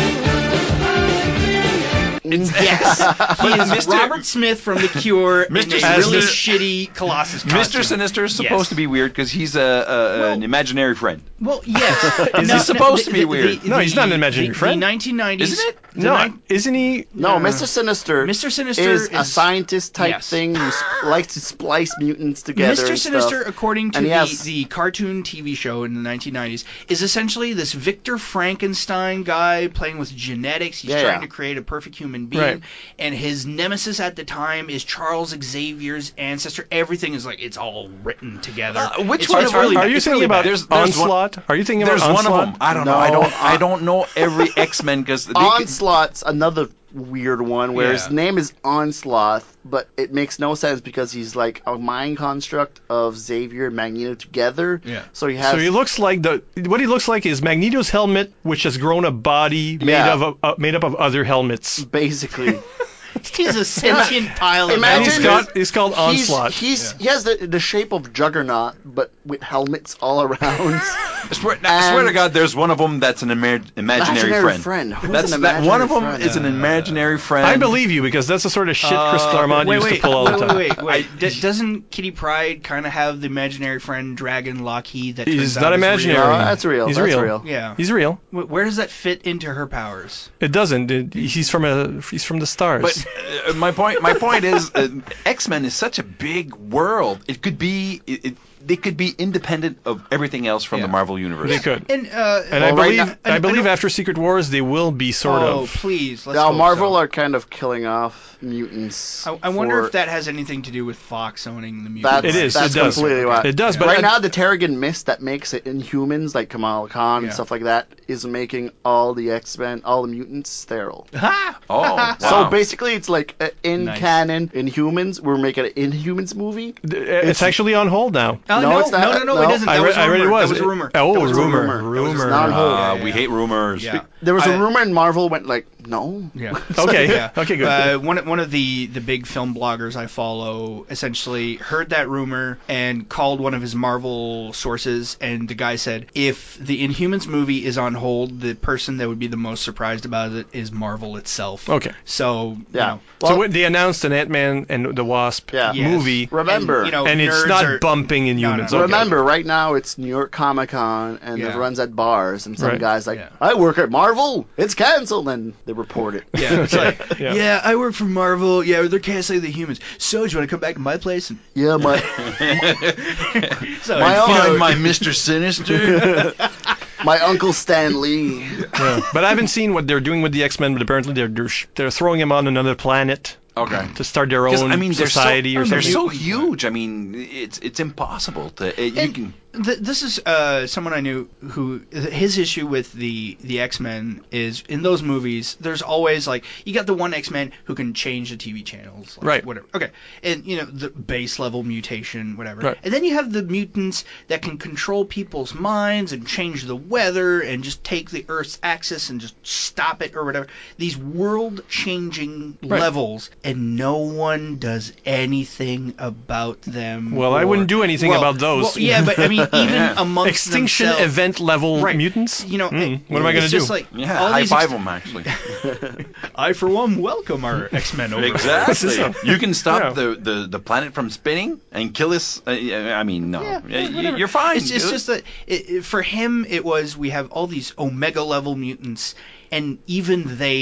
Yes, he is Robert Smith from The Cure in a really shitty Colossus costume. Mr. Sinister is supposed to be weird because he's an imaginary friend. Well, yes. Is he supposed to be weird? No, he's not an imaginary friend. The 1990s. Isn't it? Isn't he? No, Mr. Sinister. Mr. Sinister is a scientist type thing who likes to splice mutants together. Mr. Sinister, stuff. according to the cartoon TV show in the 1990s, is essentially this Victor Frankenstein guy playing with genetics. He's trying to create a perfect human being. Right. And his nemesis at the time is Charles Xavier's ancestor. Everything is it's all written together. Which one are you thinking about? There's Onslaught? Are you thinking about Onslaught? There's one of them. I don't know. I don't know every X-Men because Onslaught's another weird one where his name is Onslaught, but it makes no sense because he's like a mind construct of Xavier and Magneto together. Yeah. So he looks like what he looks like is Magneto's helmet, which has grown a body made up of other helmets. Basically. He's a sentient pile of he's called Onslaught. He has the shape of Juggernaut, but with helmets all around. I swear to God, there's one of them that's an imaginary friend. One of them is an imaginary friend. I believe you because that's the sort of shit Chris Claremont used to pull all the time. Wait. Doesn't Kitty Pryde kind of have the imaginary friend Dragon Lockheed that he's not imaginary? No, that's real. He's real. Yeah. He's real. Where does that fit into her powers? It doesn't. He's from the stars. But my point is, X-Men is such a big world. It could be. They could be independent of everything else from the Marvel universe. They could. And I believe after Secret Wars they will be sort of. Oh, please. Now Marvel are kind of killing off mutants. I wonder if that has anything to do with Fox owning the mutants. It is. That's it does. Completely right. It does. But right now the Terrigen Mist that makes it Inhumans like Kamala Khan and stuff like that is making all the X-Men, all the mutants sterile. Wow. So basically it's like canon Inhumans. We're making an Inhumans movie. It's actually on hold now. No, it isn't. I read it was. That was a rumor. Oh, rumor. We hate rumors. Yeah. There was a rumor and Marvel went like, no. Yeah. Okay, good. One of the big film bloggers I follow essentially heard that rumor and called one of his Marvel sources, and the guy said, if the Inhumans movie is on hold, the person that would be the most surprised about it is Marvel itself. Okay. So, so they announced an Ant-Man and the Wasp movie. Remember. And it's not bumping Inhumans. No. Remember, right now it's New York Comic Con and it runs at bars, and some guy's like, I work at Marvel, it's canceled, and they report it. Yeah, it's like, I work for Marvel, they're canceling the humans. So, do you want to come back to my place? And yeah, my Mr. Sinister. My Uncle Stan Lee. But I haven't seen what they're doing with the X-Men, but apparently they're throwing him on another planet. Okay. To start their own society or something. They're so huge. I mean, it's impossible to. You can. This is someone I knew who his issue with the X-Men is in those movies. There's always you got the one X-Men who can change the TV channels, right? Whatever. Okay, and the base level mutation, whatever. Right. And then you have the mutants that can control people's minds and change the weather and just take the Earth's axis and just stop it or whatever. These world-changing levels. And no one does anything about them. Well, I wouldn't do anything about those. Well, but I mean, even amongst Extinction themselves, event level mutants? What am I going to do? High five them, actually. I, for one, welcome our X-Men over. Exactly. You can stop the planet from spinning and kill us. I mean, no. You're fine. It's just that for him, it was we have all these Omega-level mutants, and even they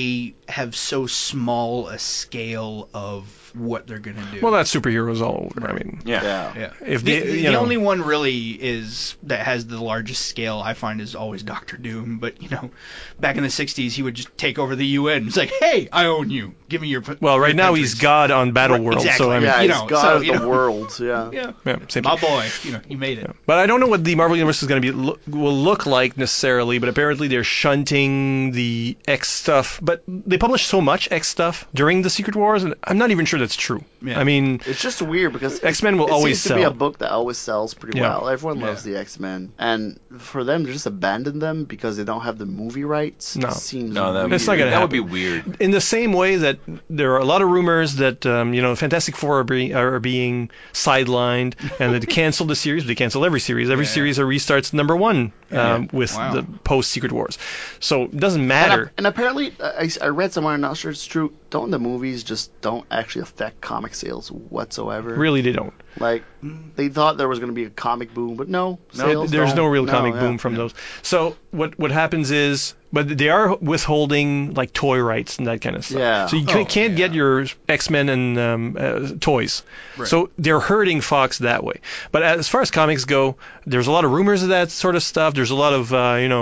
have so small a scale of what they're gonna do. Well, that's superheroes all over. I mean, yeah. If The only one really that has the largest scale I find is always Doctor Doom. But back in the '60s, he would just take over the UN. It's like, hey, I own you. Give me your. Well, right now he's God on Battleworld. Exactly. So I mean, he's God of the world. Yeah. Same My thing. boy, he made it. But I don't know what the Marvel Universe is going to will look like necessarily. But apparently they're shunting the X stuff. But they published so much X stuff during the Secret Wars, and I'm not even sure that's true. Yeah. I mean, it's just weird because X-Men will always seems sell. to be a book that always sells pretty well. Everyone loves the X-Men, and for them to just abandon them because they don't have the movie rights seems weird. It's not going to happen. That would be weird. In the same way that there are a lot of rumors that Fantastic Four are being sidelined and that they canceled the series. They cancel every series. Every series restarts number one with the post Secret Wars. So it doesn't matter. And apparently, I read somewhere, I'm not sure it's true. Don't the movies just don't actually affect comic sales whatsoever? Really, they don't. Like, they thought there was going to be a comic boom, but no. There's no real comic boom from those. So what happens is, but they are withholding like toy rights and that kind of stuff. Yeah. So you can't get your X-Men and toys. Right. So they're hurting Fox that way. But as far as comics go, there's a lot of rumors of that sort of stuff. There's a lot of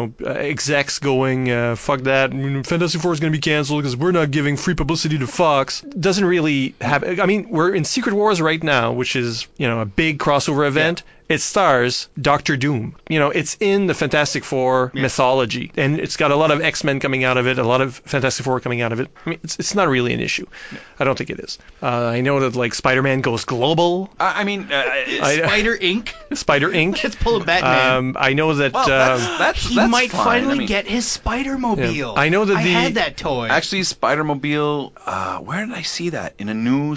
execs going, fuck that. Fantastic Four is going to be canceled because we're not giving free publicity to Fox. Doesn't really happen. I mean, we're in Secret Wars right now, which is a big crossover event. Yeah. It stars Doctor Doom. It's in the Fantastic Four mythology, and it's got a lot of X-Men coming out of it, a lot of Fantastic Four coming out of it. I mean, it's not really an issue. I don't think it is. I know that like Spider-Man goes global. Spider Inc. Spider Inc. Let's pull a Batman. I know that he might finally get his Spider-Mobile. Yeah. I know that I had that toy. Actually, Spider-Mobile. Where did I see that? In a new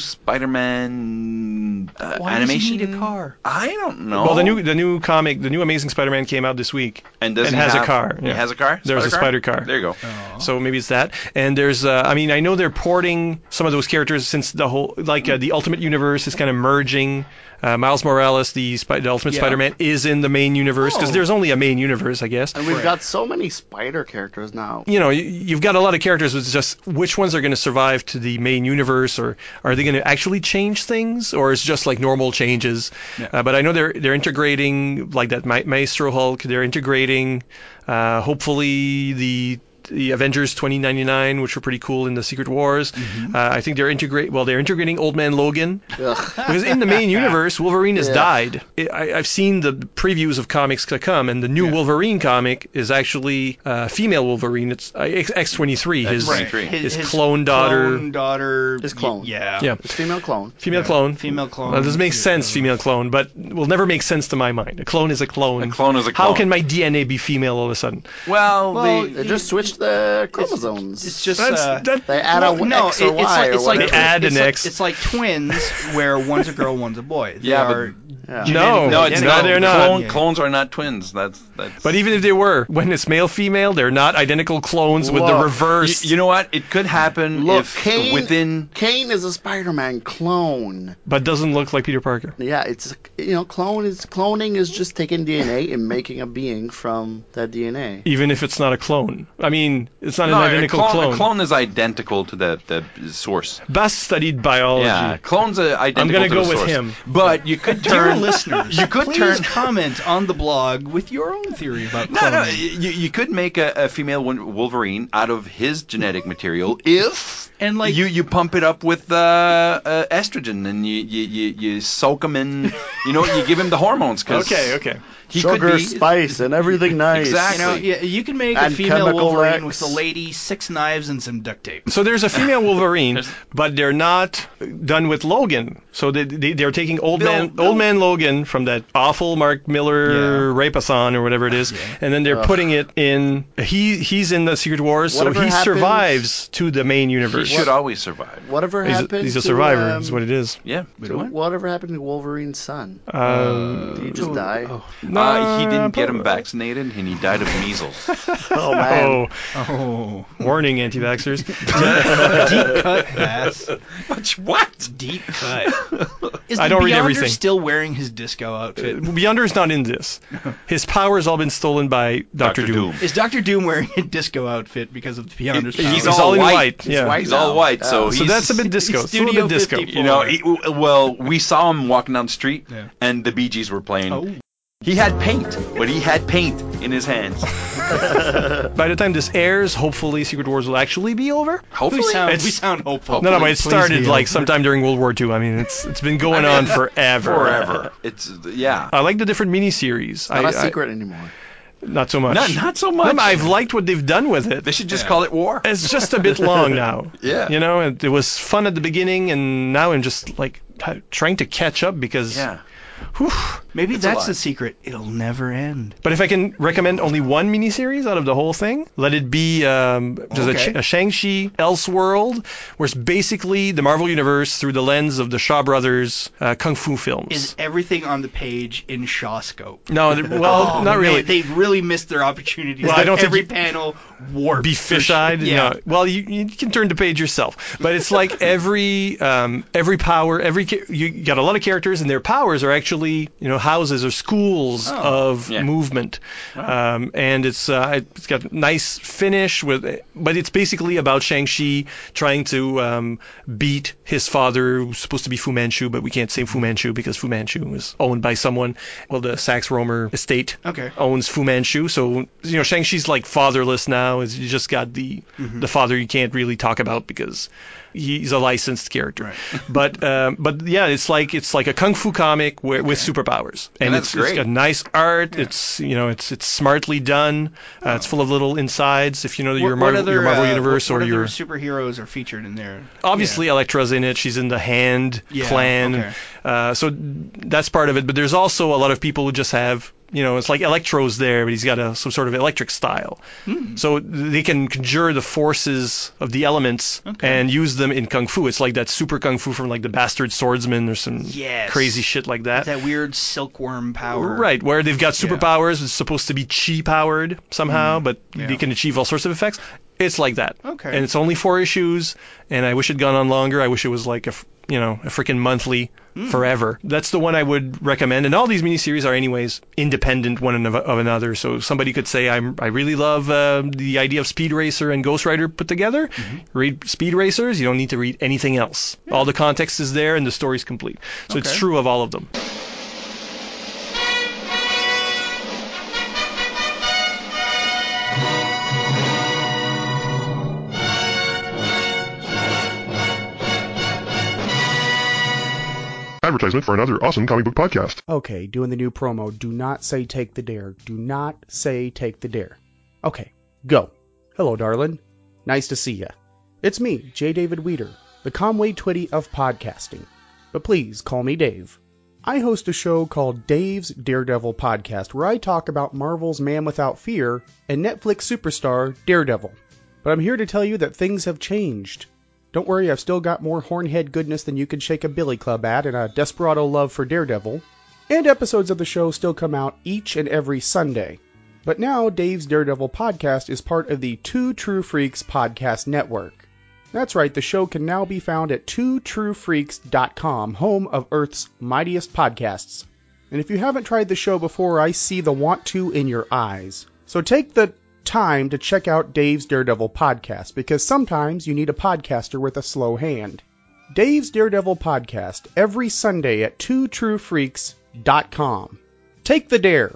Spider-Man Why animation. does he need a car? I don't know. Well, the new comic, the new Amazing Spider-Man came out this week. And has a car. He has a car? There's a spider car. There you go. Oh. So maybe it's that. And there's, I know they're porting some of those characters since the whole, the Ultimate Universe is kind of merging. Miles Morales, the Ultimate Spider-Man, is in the main universe because there's only a main universe, I guess. And we've got so many spider characters now. You've got a lot of characters. It's just which ones are going to survive to the main universe, or are they going to actually change things, or it's just like normal changes? Yeah. But I know they're integrating like that Maestro Hulk. They're integrating hopefully the Avengers 2099, which were pretty cool in the Secret Wars. Mm-hmm. I think they're integrating Old Man Logan. Because in the main universe, Wolverine has died. I've seen the previews of comics to come, and the new Wolverine comic is actually female Wolverine. It's X-23, his clone daughter. His clone. Yeah. It's female clone. Female clone. Well, this makes sense, female clone, but will never make sense to my mind. A clone is a clone. A clone is a clone. How can my DNA be female all of a sudden? Well, they just switched the chromosomes. It's just they add X or Y. They add an X. It's like twins, where one's a girl, one's a boy. No, they're not. Clones are not twins. That's. But even if they were, when it's male female, they're not identical clones with the reverse. You know what? It could happen if Kane is a Spider-Man clone, but doesn't look like Peter Parker. Yeah, it's cloning is just taking DNA and making a being from that DNA. Even if it's not a clone. I mean, it's not an identical clone. A clone is identical to the source. Best studied biology. Yeah, clones are identical. I'm going to go the with source. him. But you could turn listeners. Please comment on the blog with your own theory about cloning. No, you could make a female Wolverine out of his genetic material if you pump it up with estrogen and you soak him in. You give him the hormones. Okay. Sugar, spice, and everything nice. Exactly. You can make a female Wolverine with a lady, 6 knives, and some duct tape. So there's a female Wolverine, but they're not done with Logan. So they're taking old man Logan from that awful Mark Miller rape-a-thon or whatever it is, and then they're putting it in. He's in the Secret Wars, so he survives to the main universe. He should always survive. Whatever happened. He's a survivor. Is what it is. Yeah. Whatever happened to Wolverine's son? Did he just die? He didn't get him vaccinated, and he died of measles. Oh, man. Oh. Warning, anti-vaxxers. Deep cut, Bass. What? Deep cut. Is I don't read Beyonder everything. still wearing his disco outfit? Beyonder's not in this. His power's all been stolen by Dr. Doom. Is Dr. Doom wearing a disco outfit because of Beyonder's power? He's all in white. Yeah. He's all white, so that's a bit disco. He's It's a little Studio bit disco. 54. You know, well, we saw him walking down the street, and the Bee Gees were playing. Oh. He had paint, but he had paint in his hands. By the time this airs, hopefully Secret Wars will actually be over. Hopefully. We sound hopeful. No, but it started like sometime during World War II. I mean, it's been going on forever. Forever. I like the different miniseries. Not a secret anymore. Not so much. Not so much. I've liked what they've done with it. They should just call it War. It's just a bit long now. Yeah. You know, it was fun at the beginning, and now I'm just like trying to catch up because. Yeah. Whew, Maybe that's the secret. It'll never end. But if I can recommend only one miniseries out of the whole thing, let it be there's a Shang-Chi Elseworld, where it's basically the Marvel Universe through the lens of the Shaw Brothers kung fu films. Is everything on the page in Shaw scope? No, not really. They've really missed their opportunities. Well, I don't every think panel warped. Be fish-eyed? Yeah. No. Well, you can turn the page yourself. But it's like every power, you got a lot of characters, and their powers are actually, houses or schools of movement. Wow. And it's got a nice finish but it's basically about Shang-Chi trying to beat his father, who's supposed to be Fu Manchu, but we can't say Fu Manchu because Fu Manchu is owned by someone. Well, the Saxe-Rohmer estate owns Fu Manchu, so Shang-Chi's like fatherless now. You just got the father you can't really talk about because he's a licensed character. Right. But yeah, it's like a kung fu comic with superpowers, and that's great. It's got nice art. Yeah. It's smartly done. It's full of little insides. If you know your Marvel Universe what or your other superheroes are featured in there. Obviously, Elektra's in it. She's in the Hand clan. Okay. So that's part of it. But there's also a lot of people who just have. It's like Electro's there, but he's got some sort of electric style. So they can conjure the forces of the elements and use them in Kung Fu. It's like that super Kung Fu from like the Bastard Swordsman or some crazy shit like that. That weird silkworm power. Right, where they've got superpowers. It's supposed to be chi powered somehow, but they can achieve all sorts of effects. It's like that. Okay. And it's only 4 issues, and I wish it'd gone on longer. I wish it was like a freaking monthly forever. That's the one I would recommend. And all these miniseries are anyways independent one of another. So somebody could say, I really love the idea of Speed Racer and Ghost Rider put together. Read Speed Racers. You don't need to read anything else. All the context is there and the story's complete. So it's true of all of them. Advertisement for another awesome comic book podcast. Okay, doing the new promo. Do not say take the dare. Do not say take the dare. Okay, go. Hello, darling. Nice to see ya. It's me, J. David Weeder, the Conway Twitty of podcasting. But please call me Dave. I host a show called Dave's Daredevil Podcast where I talk about Marvel's Man Without Fear and Netflix superstar Daredevil. But I'm here to tell you that things have changed. Don't worry, I've still got more hornhead goodness than you can shake a billy club at and a desperado love for Daredevil. And episodes of the show still come out each and every Sunday. But now Dave's Daredevil Podcast is part of the Two True Freaks podcast network. That's right, the show can now be found at twotruefreaks.com, home of Earth's mightiest podcasts. And if you haven't tried the show before, I see the want to in your eyes. So take the time to check out Dave's Daredevil Podcast, because sometimes you need a podcaster with a slow hand. Dave's Daredevil Podcast, every Sunday at twotruefreaks.com. Take the dare.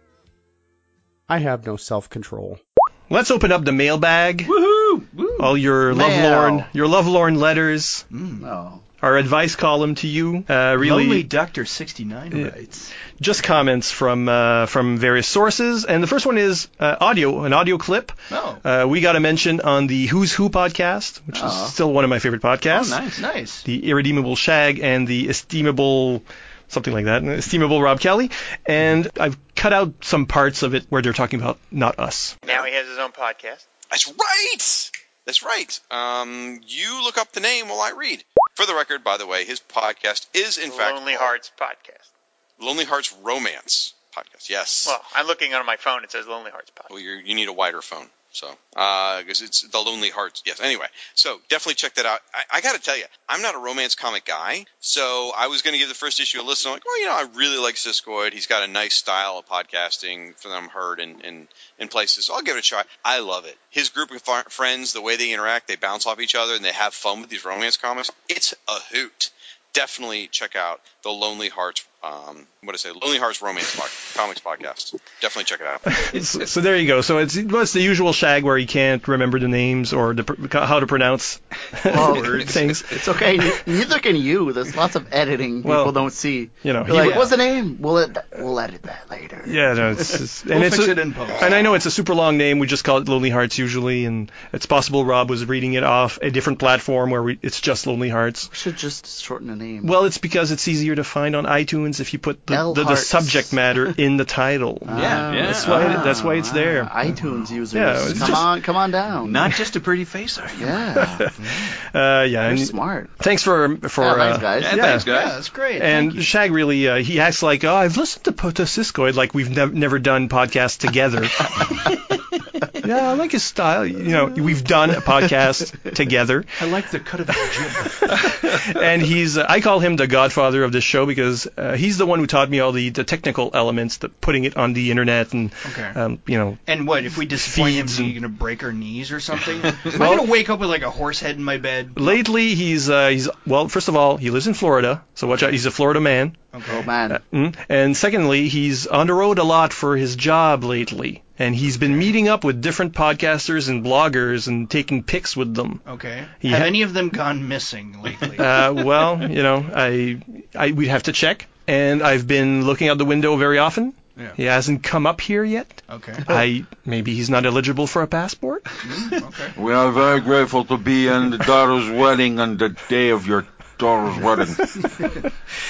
I have no self-control. Let's open up the mailbag. Woohoo! Woo. All your lovelorn letters. Oh. Our advice column to you. Really, Lonely Doctor 69 writes. Just comments from various sources, and the first one is an audio clip. Oh. We got a mention on the Who's Who podcast, which is still one of my favorite podcasts. Oh, nice. The Irredeemable Shag and the Estimable Rob Kelly, and I've cut out some parts of it where they're talking about not us. Now he has his own podcast. That's right. You look up the name while I read. For the record, by the way, his podcast is in fact Lonely Hearts Podcast. Lonely Hearts Romance Podcast. Yes. Well, I'm looking on my phone. It says Lonely Hearts Podcast. Well, you need a wider phone. So, because it's The Lonely Hearts. Yes. Anyway, so definitely check that out. I got to tell you, I'm not a romance comic guy, so I was going to give the first issue a listen. I'm like, well, I really like Siskoid. He's got a nice style of podcasting from them heard in places. So I'll give it a try. I love it. His group of friends, the way they interact, they bounce off each other and they have fun with these romance comics. It's a hoot. Definitely check out the Lonely Hearts. Lonely Hearts Romance Comics Podcast. Definitely check it out. So there you go. So it's the usual Shag where he can't remember the names or how to pronounce things. It's okay. Neither can you. There's lots of editing people don't see. What's the name? We'll edit that later. Yeah, no, it's just, and fix it in post. And I know it's a super long name. We just call it Lonely Hearts usually, and it's possible Rob was reading it off a different platform where it's just Lonely Hearts. We should just shorten the name. Well, it's because it's easier to find on iTunes if you put the subject matter in the title. That's why it's there. iTunes users, come on down. Not just a pretty face. Yeah. You're smart. Thanks for thanks, guys. Thanks, guys. Yeah, that's great. And Shag really he acts like, I've listened to Siskoid, like we've never done podcasts together. Yeah, I like his style. We've done a podcast together. I like the cut of his jib. And I call him the godfather of this show because he's the one who taught me all the technical elements, putting it on the internet and, And what, if we disappoint him, is he going to break our knees or something? Am I going to wake up with like a horse head in my bed? Lately, he's first of all, he lives in Florida, so watch out. He's a Florida man. Okay. Oh, man. And secondly, he's on the road a lot for his job lately. And he's been meeting up with different podcasters and bloggers and taking pics with them. Okay. Have any of them gone missing lately? We'd have to check. And I've been looking out the window very often. Yeah. He hasn't come up here yet. Okay. Maybe he's not eligible for a passport. Okay. We are very grateful to be in the daughter's wedding on the day of your daughter's wedding.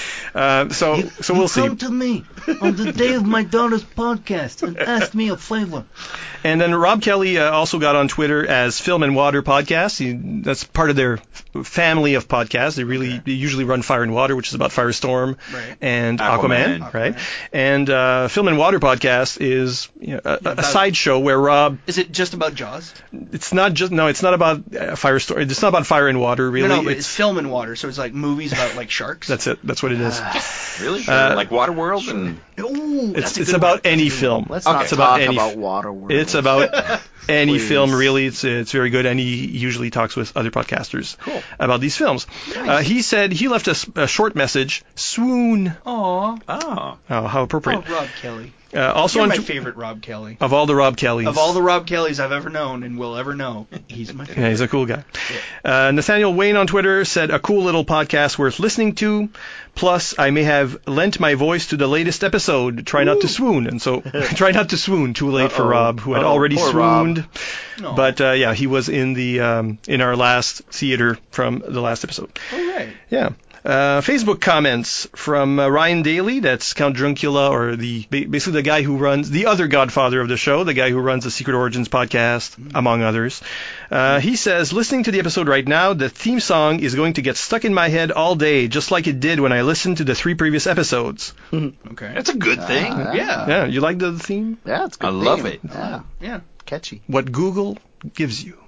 So we'll see. Come to me on the day of my daughter's podcast and ask me a favor. And then Rob Kelly also got on Twitter as Film and Water Podcast. That's part of their family of podcasts. They usually run Fire and Water, which is about Firestorm and Aquaman, right? And Film and Water Podcast is a sideshow where Rob. Is it just about Jaws? It's not about Firestorm. It's not about Fire and Water, really. No, but it's Film and Water, so it's like movies about like sharks. That's it. That's what it is. Really? Like Waterworld? And it's about any film. Let's not talk about Waterworld. It's about any film, really. It's very good, and he usually talks with other podcasters about these films. Nice. He said he left a short message. Swoon. Aww. Oh, how appropriate. Oh, Rob Kelly. Also You're my favorite Rob Kelly. Of all the Rob Kellys. Of all the Rob Kellys I've ever known and will ever know, he's my favorite. Yeah, he's a cool guy. Yeah. Nathaniel Wayne on Twitter said, a cool little podcast worth listening to. Plus, I may have lent my voice to the latest episode, Try Not to Swoon. And so, Try Not to Swoon, too late for Rob, who had already swooned. But, he was in our last theater from the last episode. All right. Yeah. Facebook comments from Ryan Daly, that's Count Druncula, or basically the guy who runs, the other godfather of the show, the guy who runs the Secret Origins podcast, among others. He says, listening to the episode right now, the theme song is going to get stuck in my head all day, just like it did when I listened to the 3 previous episodes. Okay. That's a good thing. Yeah, you like the theme? Yeah, it's a good. I love it. Yeah. Catchy. What Google gives you.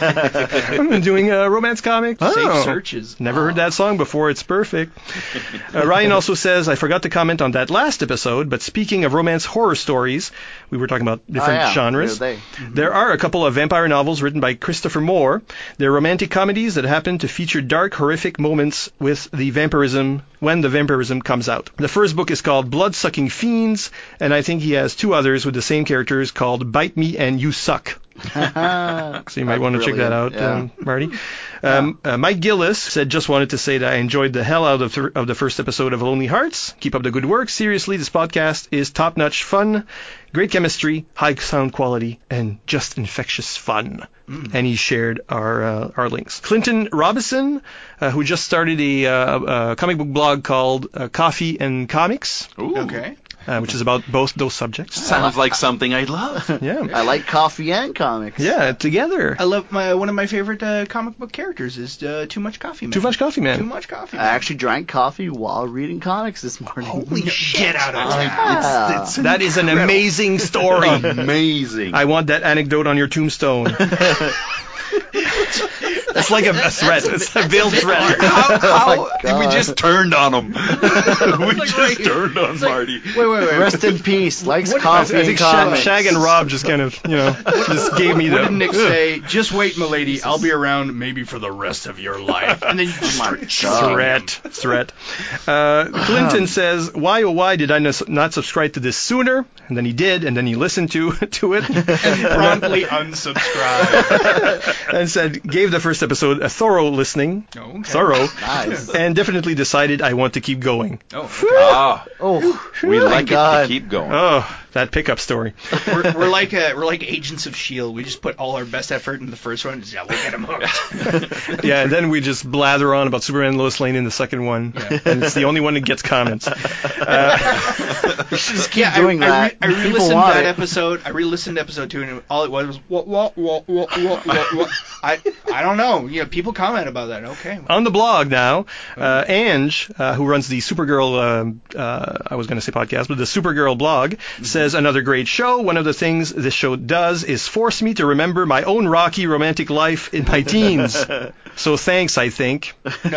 I'm doing romance comics. Safe searches. Never heard that song before. It's perfect. Ryan also says, I forgot to comment on that last episode, but speaking of romance horror stories, we were talking about different genres. There are a couple of vampire novels written by Christopher Moore. They're romantic comedies that happen to feature dark, horrific moments with the vampirism when the vampirism comes out. The first book is called Blood-Sucking Fiends, and I think he has 2 others with the same characters called Bite Me and You Suck. So you might want to check that out, Marty. Mike Gillis said, just wanted to say that I enjoyed the hell out of the first episode of Lonely Hearts. Keep up the good work. Seriously, this podcast is top-notch fun, great chemistry, high sound quality, and just infectious fun. And he shared our links. Clinton Robinson, who just started a comic book blog called Coffee and Comics. Ooh. Okay. which is about both those subjects. Sounds like something I'd love. Yeah. I like coffee and comics. Yeah, together. I love one of my favorite comic book characters is Too Much Coffee Man. Too Much Coffee Man. Too Much Coffee Man. I actually drank coffee while reading comics this morning. Holy shit! Get out of Yeah. town. That is an amazing story. Amazing. I want that anecdote on your tombstone. It's like a threat. It's a veiled threat. How God. we just turned on him. We just turned on Marty. Wait. Rest in peace. Likes I coffee and think comics. Shag and Rob just kind of, just gave me What the... did Nick say? Just wait, milady. I'll be around maybe for the rest of your life. And then you just start Threat. Clinton says, why did I not subscribe to this sooner? And then he did, and then he listened to it. and promptly unsubscribed. And said, gave the first episode a thorough listening. Oh, okay. Thorough. Nice. And definitely decided I want to keep going. Oh, okay. We my like it God. to keep going. Oh, that pickup story. We're like Agents of S.H.I.E.L.D. We just put all our best effort into the first one. Yeah, we'll get them hooked. Yeah, and then we just blather on about Superman and Lois Lane in the second one. Yeah. And it's the only one that gets comments. You should just keep doing that. I People re-listened to want that it. episode. I re-listened to episode 2, and all it was what. I don't know. People comment about that. Okay. On the blog now, Ange, who runs the Supergirl, I was going to say podcast, but the Supergirl blog, says another great show. One of the things this show does is force me to remember my own rocky romantic life in my teens. So thanks, I think.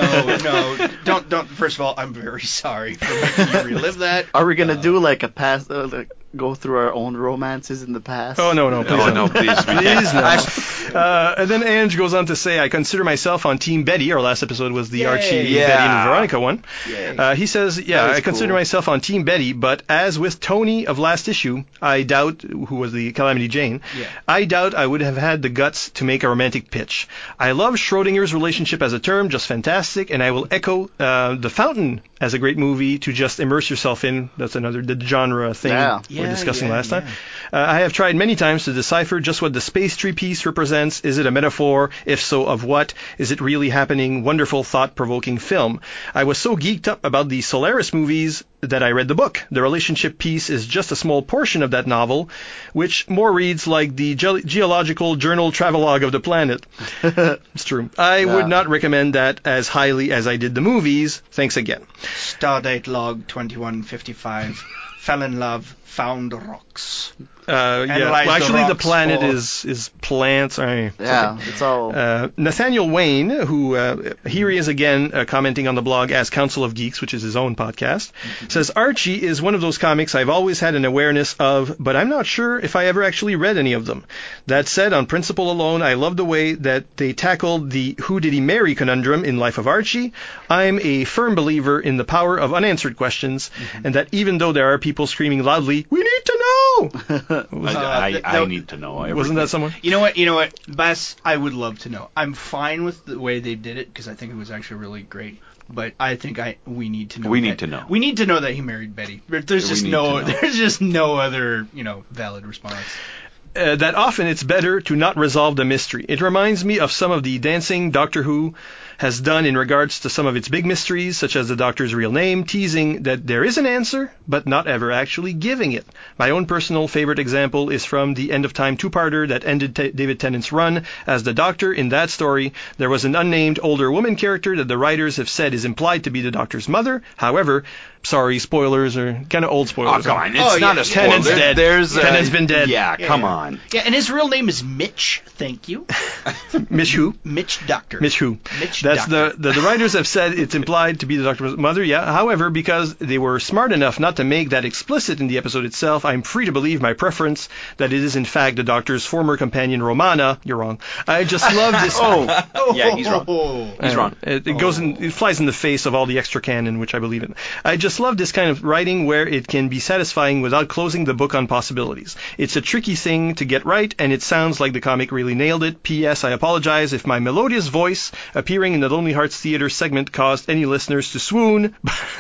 No, don't. First of all, I'm very sorry for making you relive that. Are we gonna do like a past, go through our own romances in the past? Oh no, please no, please. Please no. And then Ange goes on to say, I consider myself on Team Betty. Our last episode was the Archie, Betty, and Veronica one. He says, I consider myself on Team Betty, but as with Tony of last issue, I doubt, who was the Calamity Jane, I doubt I would have had the guts to make a romantic pitch. I love Schrodinger's relationship as a term, just fantastic, and I will echo The Fountain as a great movie to just immerse yourself in. That's the genre thing we were discussing last time. I have tried many times to decipher just what the space tree piece represents. Is it a metaphor? If so, of what? Is it really happening? Wonderful, thought-provoking film. I was so geeked up about the Solaris movies that I read the book. The relationship piece is just a small portion of that novel, which more reads like the geological journal travelogue of the planet. It's true. I would not recommend that as highly as I did the movies. Thanks again. Stardate log 2155. Fell in love, found rocks. Well, actually, the planet is plants. It's all. Nathaniel Wayne, who here he is again commenting on the blog as Council of Geeks, which is his own podcast, says Archie is one of those comics I've always had an awareness of, but I'm not sure if I ever actually read any of them. That said, on principle alone, I love the way that they tackled the who did he marry conundrum in Life of Archie. I'm a firm believer in the power of unanswered questions, and that even though there are people screaming loudly, we need to know! I need to know. Everything. Wasn't that someone? You know what, Bess, I would love to know. I'm fine with the way they did it, because I think it was actually really great. But I think we need to know. We need to know. We need to know that he married Betty. There's just no other, valid response. That often it's better to not resolve the mystery. It reminds me of some of the dancing Doctor Who has done in regards to some of its big mysteries, such as the Doctor's real name, teasing that there is an answer, but not ever actually giving it. My own personal favorite example is from the End of Time two-parter that ended David Tennant's run as the Doctor. In that story, there was an unnamed older woman character that the writers have said is implied to be the Doctor's mother. However, sorry, spoilers are kind of old spoilers. Oh, come on. It's not a spoiler. Tennant's dead. Tennant's been dead. Yeah, come on. Yeah, and his real name is Mitch. Thank you. Mitch who? Mitch Doctor. Mitch who? Mitch That's Doctor. the writers have said it's implied to be the Doctor's mother. Yeah. However, because they were smart enough not to make that explicit in the episode itself, I'm free to believe my preference that it is in fact the Doctor's former companion Romana. You're wrong. I just love this. Yeah, he's wrong. He's wrong. It flies in the face of all the extra canon, which I believe in. I just love this kind of writing where it can be satisfying without closing the book on possibilities. It's a tricky thing to get right, and it sounds like the comic really nailed it. P.S. I apologize if my melodious voice appearing in the Lonely Hearts Theater segment caused any listeners to swoon.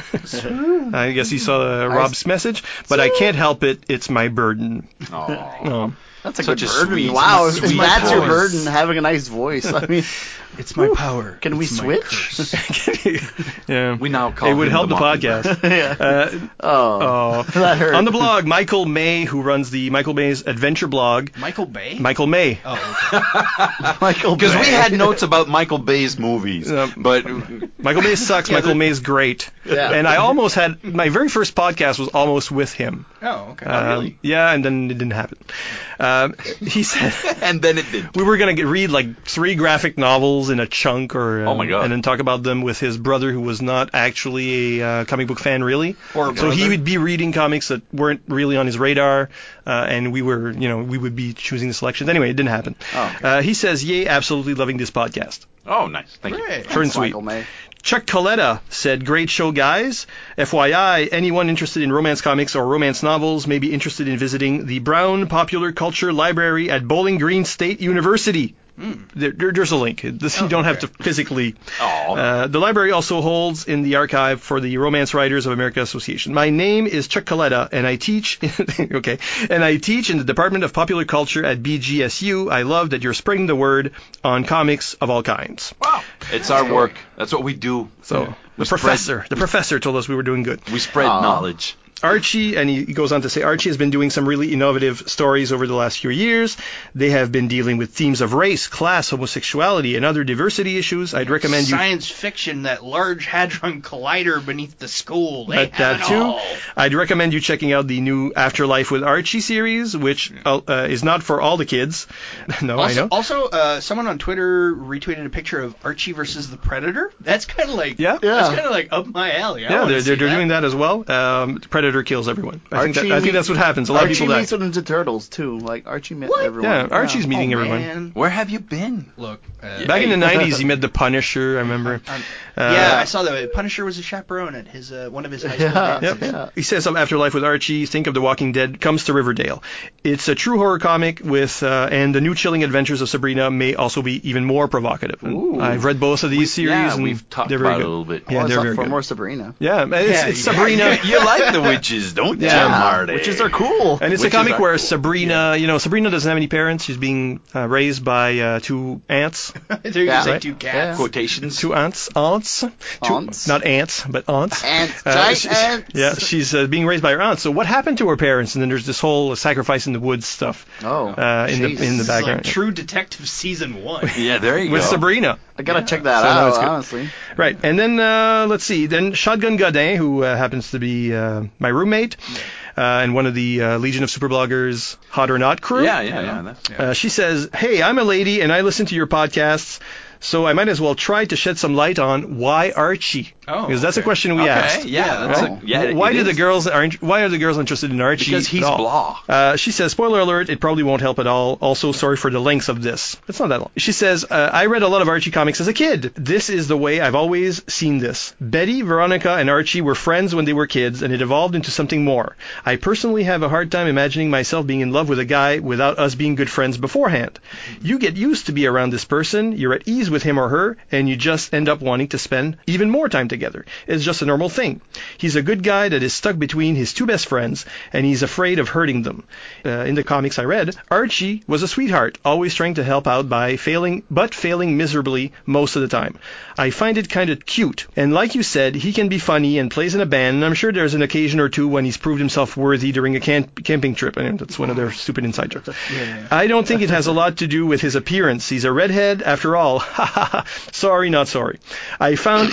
I guess he saw Rob's message, but I can't help it. It's my burden. Oh. That's a Such good a burden. sweet, Wow, if sweet that's your voice. burden, having a nice voice. I mean, it's my power. Can we switch? Yeah. We now call it would him help the Mockingbird. podcast. That hurt. On the blog, Michael May, who runs the Michael May's Adventure blog. Michael Bay? Michael May. Oh, Michael Because Bay. we had notes about Michael Bay's movies, but Michael May sucks. Michael May's great. Yeah. And I almost had my very first podcast was almost with him. Oh, okay. Really? Yeah, and then it didn't happen. He said, and then it did. we were gonna read like 3 graphic novels in a chunk, or Oh my God. and then talk about them with his brother, who was not actually a comic book fan, really. So he would be reading comics that weren't really on his radar, and we would be choosing the selections. Anyway, it didn't happen. Oh, okay. He says, "Yay, absolutely loving this podcast." Oh, nice. Thank you. Short and sweet. Michael May. Chuck Coletta said, "Great show, guys. FYI, anyone interested in romance comics or romance novels may be interested in visiting the Brown Popular Culture Library at Bowling Green State University." There's a link. You don't have to physically. The library also holds in the archive for the Romance Writers of America Association. My name is Chuck Coletta, and I teach. I teach in the Department of Popular Culture at BGSU. I love that you're spreading the word on comics of all kinds. Wow. It's our work. That's what we do. So the professor told us we were doing good. We spread knowledge. Archie, and he goes on to say, Archie has been doing some really innovative stories over the last few years. They have been dealing with themes of race, class, homosexuality, and other diversity issues. I'd recommend science fiction, that Large Hadron Collider beneath the school. They have that it too. all. I'd recommend you checking out the new Afterlife with Archie series, which is not for all the kids. No, I know. Also, someone on Twitter retweeted a picture of Archie versus the Predator. That's kind of like that's kind of like up my alley. They're doing that as well. Predator kills everyone. I think that's what happens. A lot of people die. Archie meets with the Turtles too. Like Archie met everyone. Yeah, Archie's meeting everyone. Man. Where have you been? Look, back in the 90s, he met the Punisher. I remember. I saw that. Punisher was a chaperone at his one of his high school dances. Yep. He says on Afterlife with Archie, think of The Walking Dead comes to Riverdale. It's a true horror comic with, and the new chilling adventures of Sabrina may also be even more provocative. I've read both of these series, and we've talked they're very about good. it a little bit. Yeah, they're very for good. more Sabrina. Yeah, it's Sabrina. You like the witches, don't you, Marty? Witches are cool. And it's Witches a comic where cool. Sabrina, Sabrina doesn't have any parents. She's being raised by 2 aunts. They're going to say 2 cats. Yeah. Quotations. 2 aunts. Not ants, but aunts. Ants. Yeah, she's being raised by her aunts. So what happened to her parents? And then there's this whole sacrifice in the woods stuff. In the background. Like True Detective season 1. Yeah, there you go. With Sabrina. I gotta check that out, honestly. Right, and then let's see. Then Shotgun Godin, who happens to be my roommate. And one of the Legion of Superbloggers Hot or Not crew. She says, "Hey, I'm a lady and I listen to your podcasts, so I might as well try to shed some light on why Archie." Because that's a question we asked. Why are the girls interested in Archie? Because he's blah. She says, spoiler alert, it probably won't help at all. Also, sorry for the length of this. It's not that long. She says, I read a lot of Archie comics as a kid. This is the way I've always seen this. Betty, Veronica, and Archie were friends when they were kids, and it evolved into something more. I personally have a hard time imagining myself being in love with a guy without us being good friends beforehand. You get used to be around this person, you're at ease with him or her, and you just end up wanting to spend even more time together. It's just a normal thing. He's a good guy that is stuck between his 2 best friends, and he's afraid of hurting them. In the comics I read, Archie was a sweetheart, always trying to help out by failing miserably most of the time. I find it kind of cute, and like you said, he can be funny and plays in a band, and I'm sure there's an occasion or two when he's proved himself worthy during a camping trip. I mean, that's one of their stupid inside jokes. I don't think it has a lot to do with his appearance. He's a redhead after all. Sorry, not sorry. I found...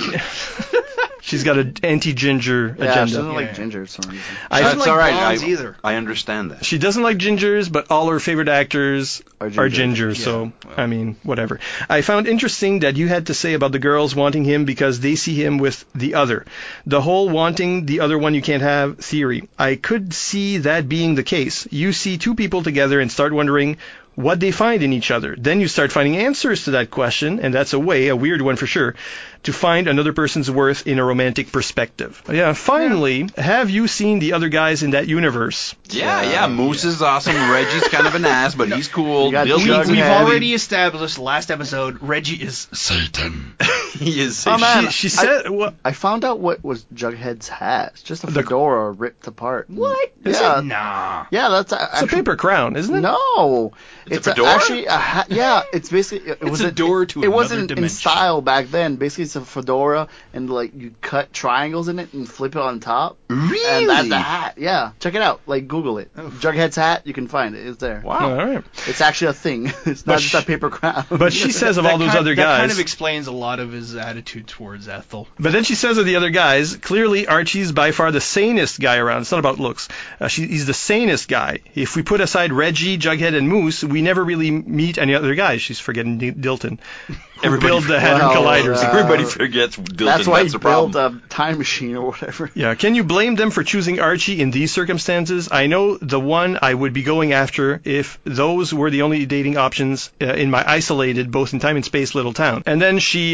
She's got an anti-ginger agenda. She doesn't like gingers for some reason. That's all right. Either. I understand that. She doesn't like gingers, but all her favorite actors are gingers. So, I mean, whatever. I found interesting that you had to say about the girls wanting him because they see him with the other. The whole wanting the other one you can't have theory. I could see that being the case. You see 2 people together and start wondering what they find in each other. Then you start finding answers to that question, and that's a weird one for sure, to find another person's worth in a romantic perspective. Yeah, finally, have you seen the other guys in that universe? Yeah, Moose is awesome. Reggie's kind of an ass, but he's cool. We've already established last episode, Reggie is Satan. He is Oh, Satan. man, She said... I found out what was Jughead's hat. It's just a fedora ripped apart. What? Yeah. Nah. Yeah, that's... It's a paper crown, isn't it? No. It's a fedora? actually a hat. Yeah, it's basically it was a door to It another wasn't in dimension. style back then. Basically, it's a fedora, and like you cut triangles in it and flip it on top. Really? And that's the hat. Yeah, check it out. Like Google it. Jughead's hat. You can find it. It's there. Wow. All right. It's actually a thing. It's not just a paper crown. But she says of all those other That kind guys. of explains a lot of his attitude towards Ethel. But then she says of the other guys, clearly Archie's by far the sanest guy around. It's not about looks. He's the sanest guy. If we put aside Reggie, Jughead, and Moose, we never really meet any other guys. She's forgetting Dilton. Everybody build the Hadron Colliders. Everybody forgets Dilton. That's why he the built problem. a time machine or whatever. Yeah, can you blame them for choosing Archie in these circumstances? I know the one I would be going after if those were the only dating options in my isolated, both in time and space, little town. And then she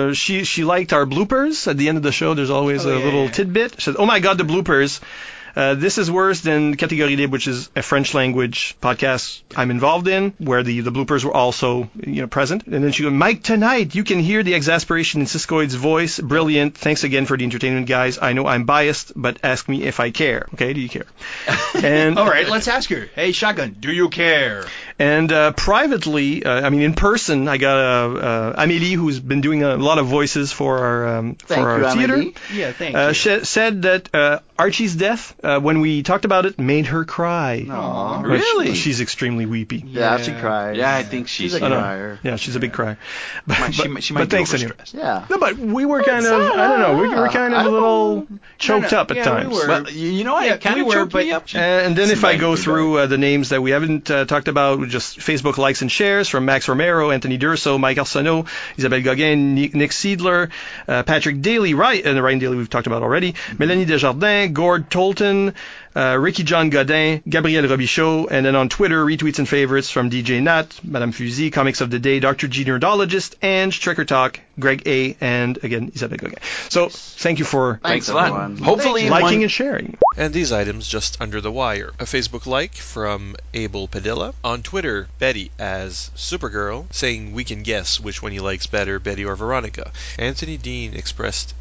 liked our bloopers. At the end of the show, there's always a little tidbit. She said, "Oh my God, the bloopers. This is worse than Catégorie Libre, which is a French language podcast I'm involved in, where the bloopers were also present." And then she goes, "Mike, tonight you can hear the exasperation in Siskoid's voice. Brilliant. Thanks again for the entertainment, guys. I know I'm biased, but ask me if I care. Okay, do you care?" And all right, let's ask her. Hey, Shotgun, do you care? And privately, in person, I got Amélie, who's been doing a lot of voices for our theater. Amélie. Yeah, thank you. Said that Archie's death, when we talked about it, made her cry. Aww. Really? She's extremely weepy. Yeah, she cries. Yeah, I think she's a crier. Yeah, she's a big crier. But, she might be thanks anyway. overstressed. Yeah. No, but we were kind of, I don't know, we were kind of a little choked up at times. We were. Well, it kind of choked me up. And then if I go through the names that we haven't talked about, just Facebook likes and shares from Max Romero, Anthony Durso, Mike Arsenault, Isabelle Gauguin, Nick Seidler, Patrick Daly, Ryan Daly we've talked about already, Mélanie Desjardins, Gord Tolton, Ricky John Godin, Gabriel Robichaud, and then on Twitter, retweets and favorites from DJ Nat, Madame Fusil, Comics of the Day, Dr. G Nerdologist, and Trekker Talk, Greg A, and again, Isabelle Gauguin. So, thank you for Thanks a lot. Hopefully liking and sharing. And these items just under the wire. A Facebook like from Abel Padilla. On Twitter, Betty as Supergirl, saying we can guess which one he likes better, Betty or Veronica. Anthony Dean expressed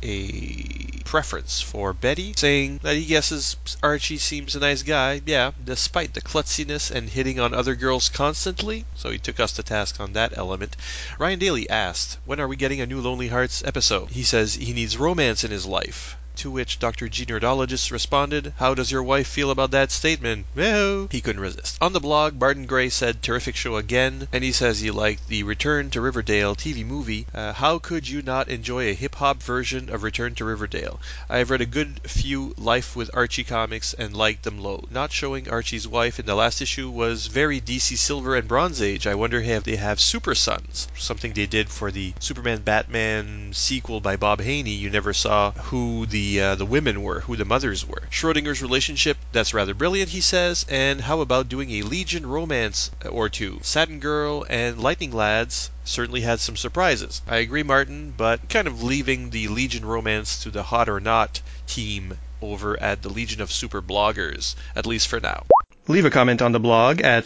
a preference for Betty, saying that he guesses Archie seems a nice guy, yeah, despite the klutziness and hitting on other girls constantly, so he took us to task on that element. Ryan Daly asked, when are we getting a new Lonely Hearts episode? He says he needs romance in his life. To which Dr. G Nerdologist responded, how does your wife feel about that statement? Well, he couldn't resist. On the blog, Barton Gray said, terrific show again, and he says he liked the Return to Riverdale TV movie. How could you not enjoy a hip-hop version of Return to Riverdale? I have read a good few Life with Archie comics and liked them low. Not showing Archie's wife in the last issue was very DC Silver and Bronze Age. I wonder if they have Super Sons, something they did for the Superman-Batman sequel by Bob Haney. You never saw who the women were, who the mothers were. Schrodinger's relationship, that's rather brilliant, he says, and how about doing a Legion romance or two? Satin Girl and Lightning Lads certainly had some surprises. I agree, Martin, but kind of leaving the Legion romance to the Hot or Not team over at the Legion of Super Bloggers, at least for now. Leave a comment on the blog at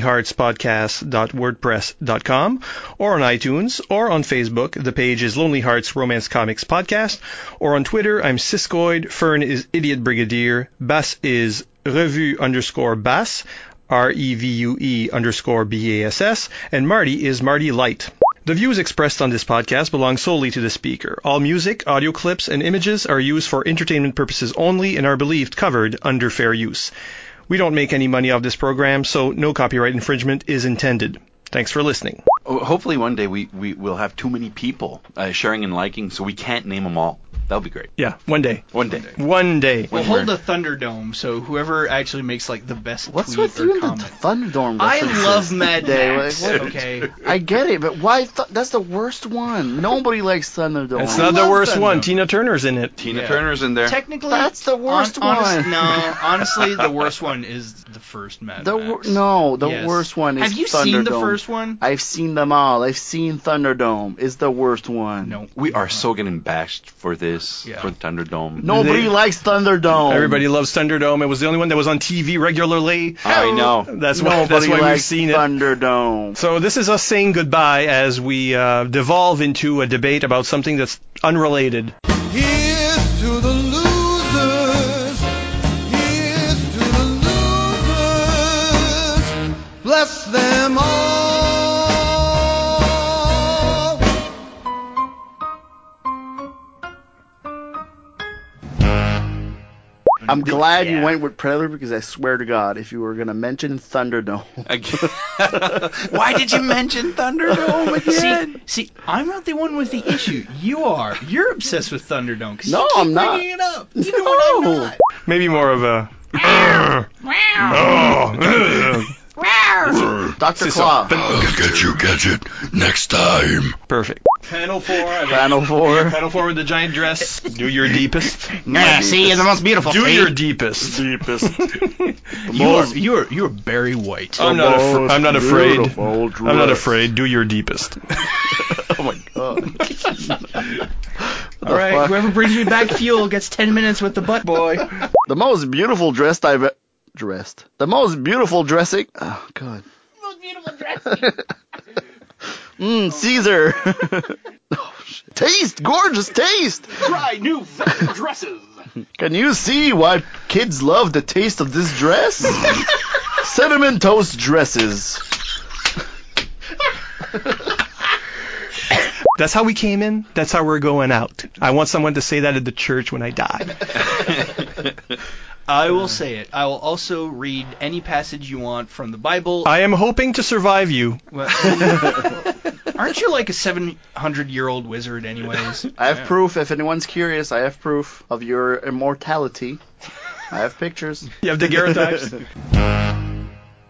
lonelyheartspodcast.wordpress.com or on iTunes or on Facebook. The page is Lonely Hearts Romance Comics Podcast. Or on Twitter, I'm Siskoid, Fern is Idiot Brigadier, Bass is Revue_Bass, REVUE_BASS, and Marty is Marty Light. The views expressed on this podcast belong solely to the speaker. All music, audio clips, and images are used for entertainment purposes only and are believed covered under fair use. We don't make any money off this program, so no copyright infringement is intended. Thanks for listening. Hopefully one day we will have too many people sharing and liking, so we can't name them all. That'll be great. Yeah, one day. One day. One day. We'll hold the Thunderdome, so whoever actually makes like the best What's tweet with or you and comment. the Thunderdome I references love Mad today? Max. Like, Okay. I get it, but why? That's the worst one. Nobody likes Thunderdome. It's not the worst one. Tina Turner's in it. Tina Turner's in there. Technically, that's the worst one. No, honestly, the worst one is the first Mad Max. The worst one is Have you Thunderdome. seen the first one? I've seen them all. I've seen Thunderdome. Is the worst one. No. We are so getting bashed for this, for Thunderdome. Nobody likes Thunderdome. Everybody loves Thunderdome. It was the only one that was on TV regularly. I know. That's why we've seen it. Thunderdome. So this is us saying goodbye as we devolve into a debate about something that's unrelated. Here's to the losers. Here's to the losers. bless them all. I'm glad you went with Predator because I swear to God, if you were going to mention Thunderdome. Why did you mention Thunderdome again? See, I'm not the one with the issue. You are. You're obsessed with Thunderdome. No, you keep I'm not. bringing it up. Even when I'm not. Maybe more of a. Dr. Claw. I'll get you, Gadget, next time. Perfect. Panel 4. Panel 4. Panel 4 with the giant dress. Do your deepest. Yeah, see, you're the most beautiful. Do your deepest. You're Barry White. I'm not afraid. I'm I'm not afraid. Do your deepest. Oh my God. All right, whoever brings me back fuel gets 10 minutes with the butt boy. The most beautiful dressed I've dressed. The most beautiful dressing. Oh God. Most beautiful dressing. Caesar. Oh, shit. Taste, gorgeous taste. Try new Venom dresses. Can you see why kids love the taste of this dress? Cinnamon toast dresses. That's how we came in. That's how we're going out. I want someone to say that at the church when I die. I will say it. I will also read any passage you want from the Bible. I am hoping to survive you. Well, aren't you like a 700-year-old wizard anyways? I have proof. If anyone's curious, I have proof of your immortality. I have pictures. You have daguerreotypes?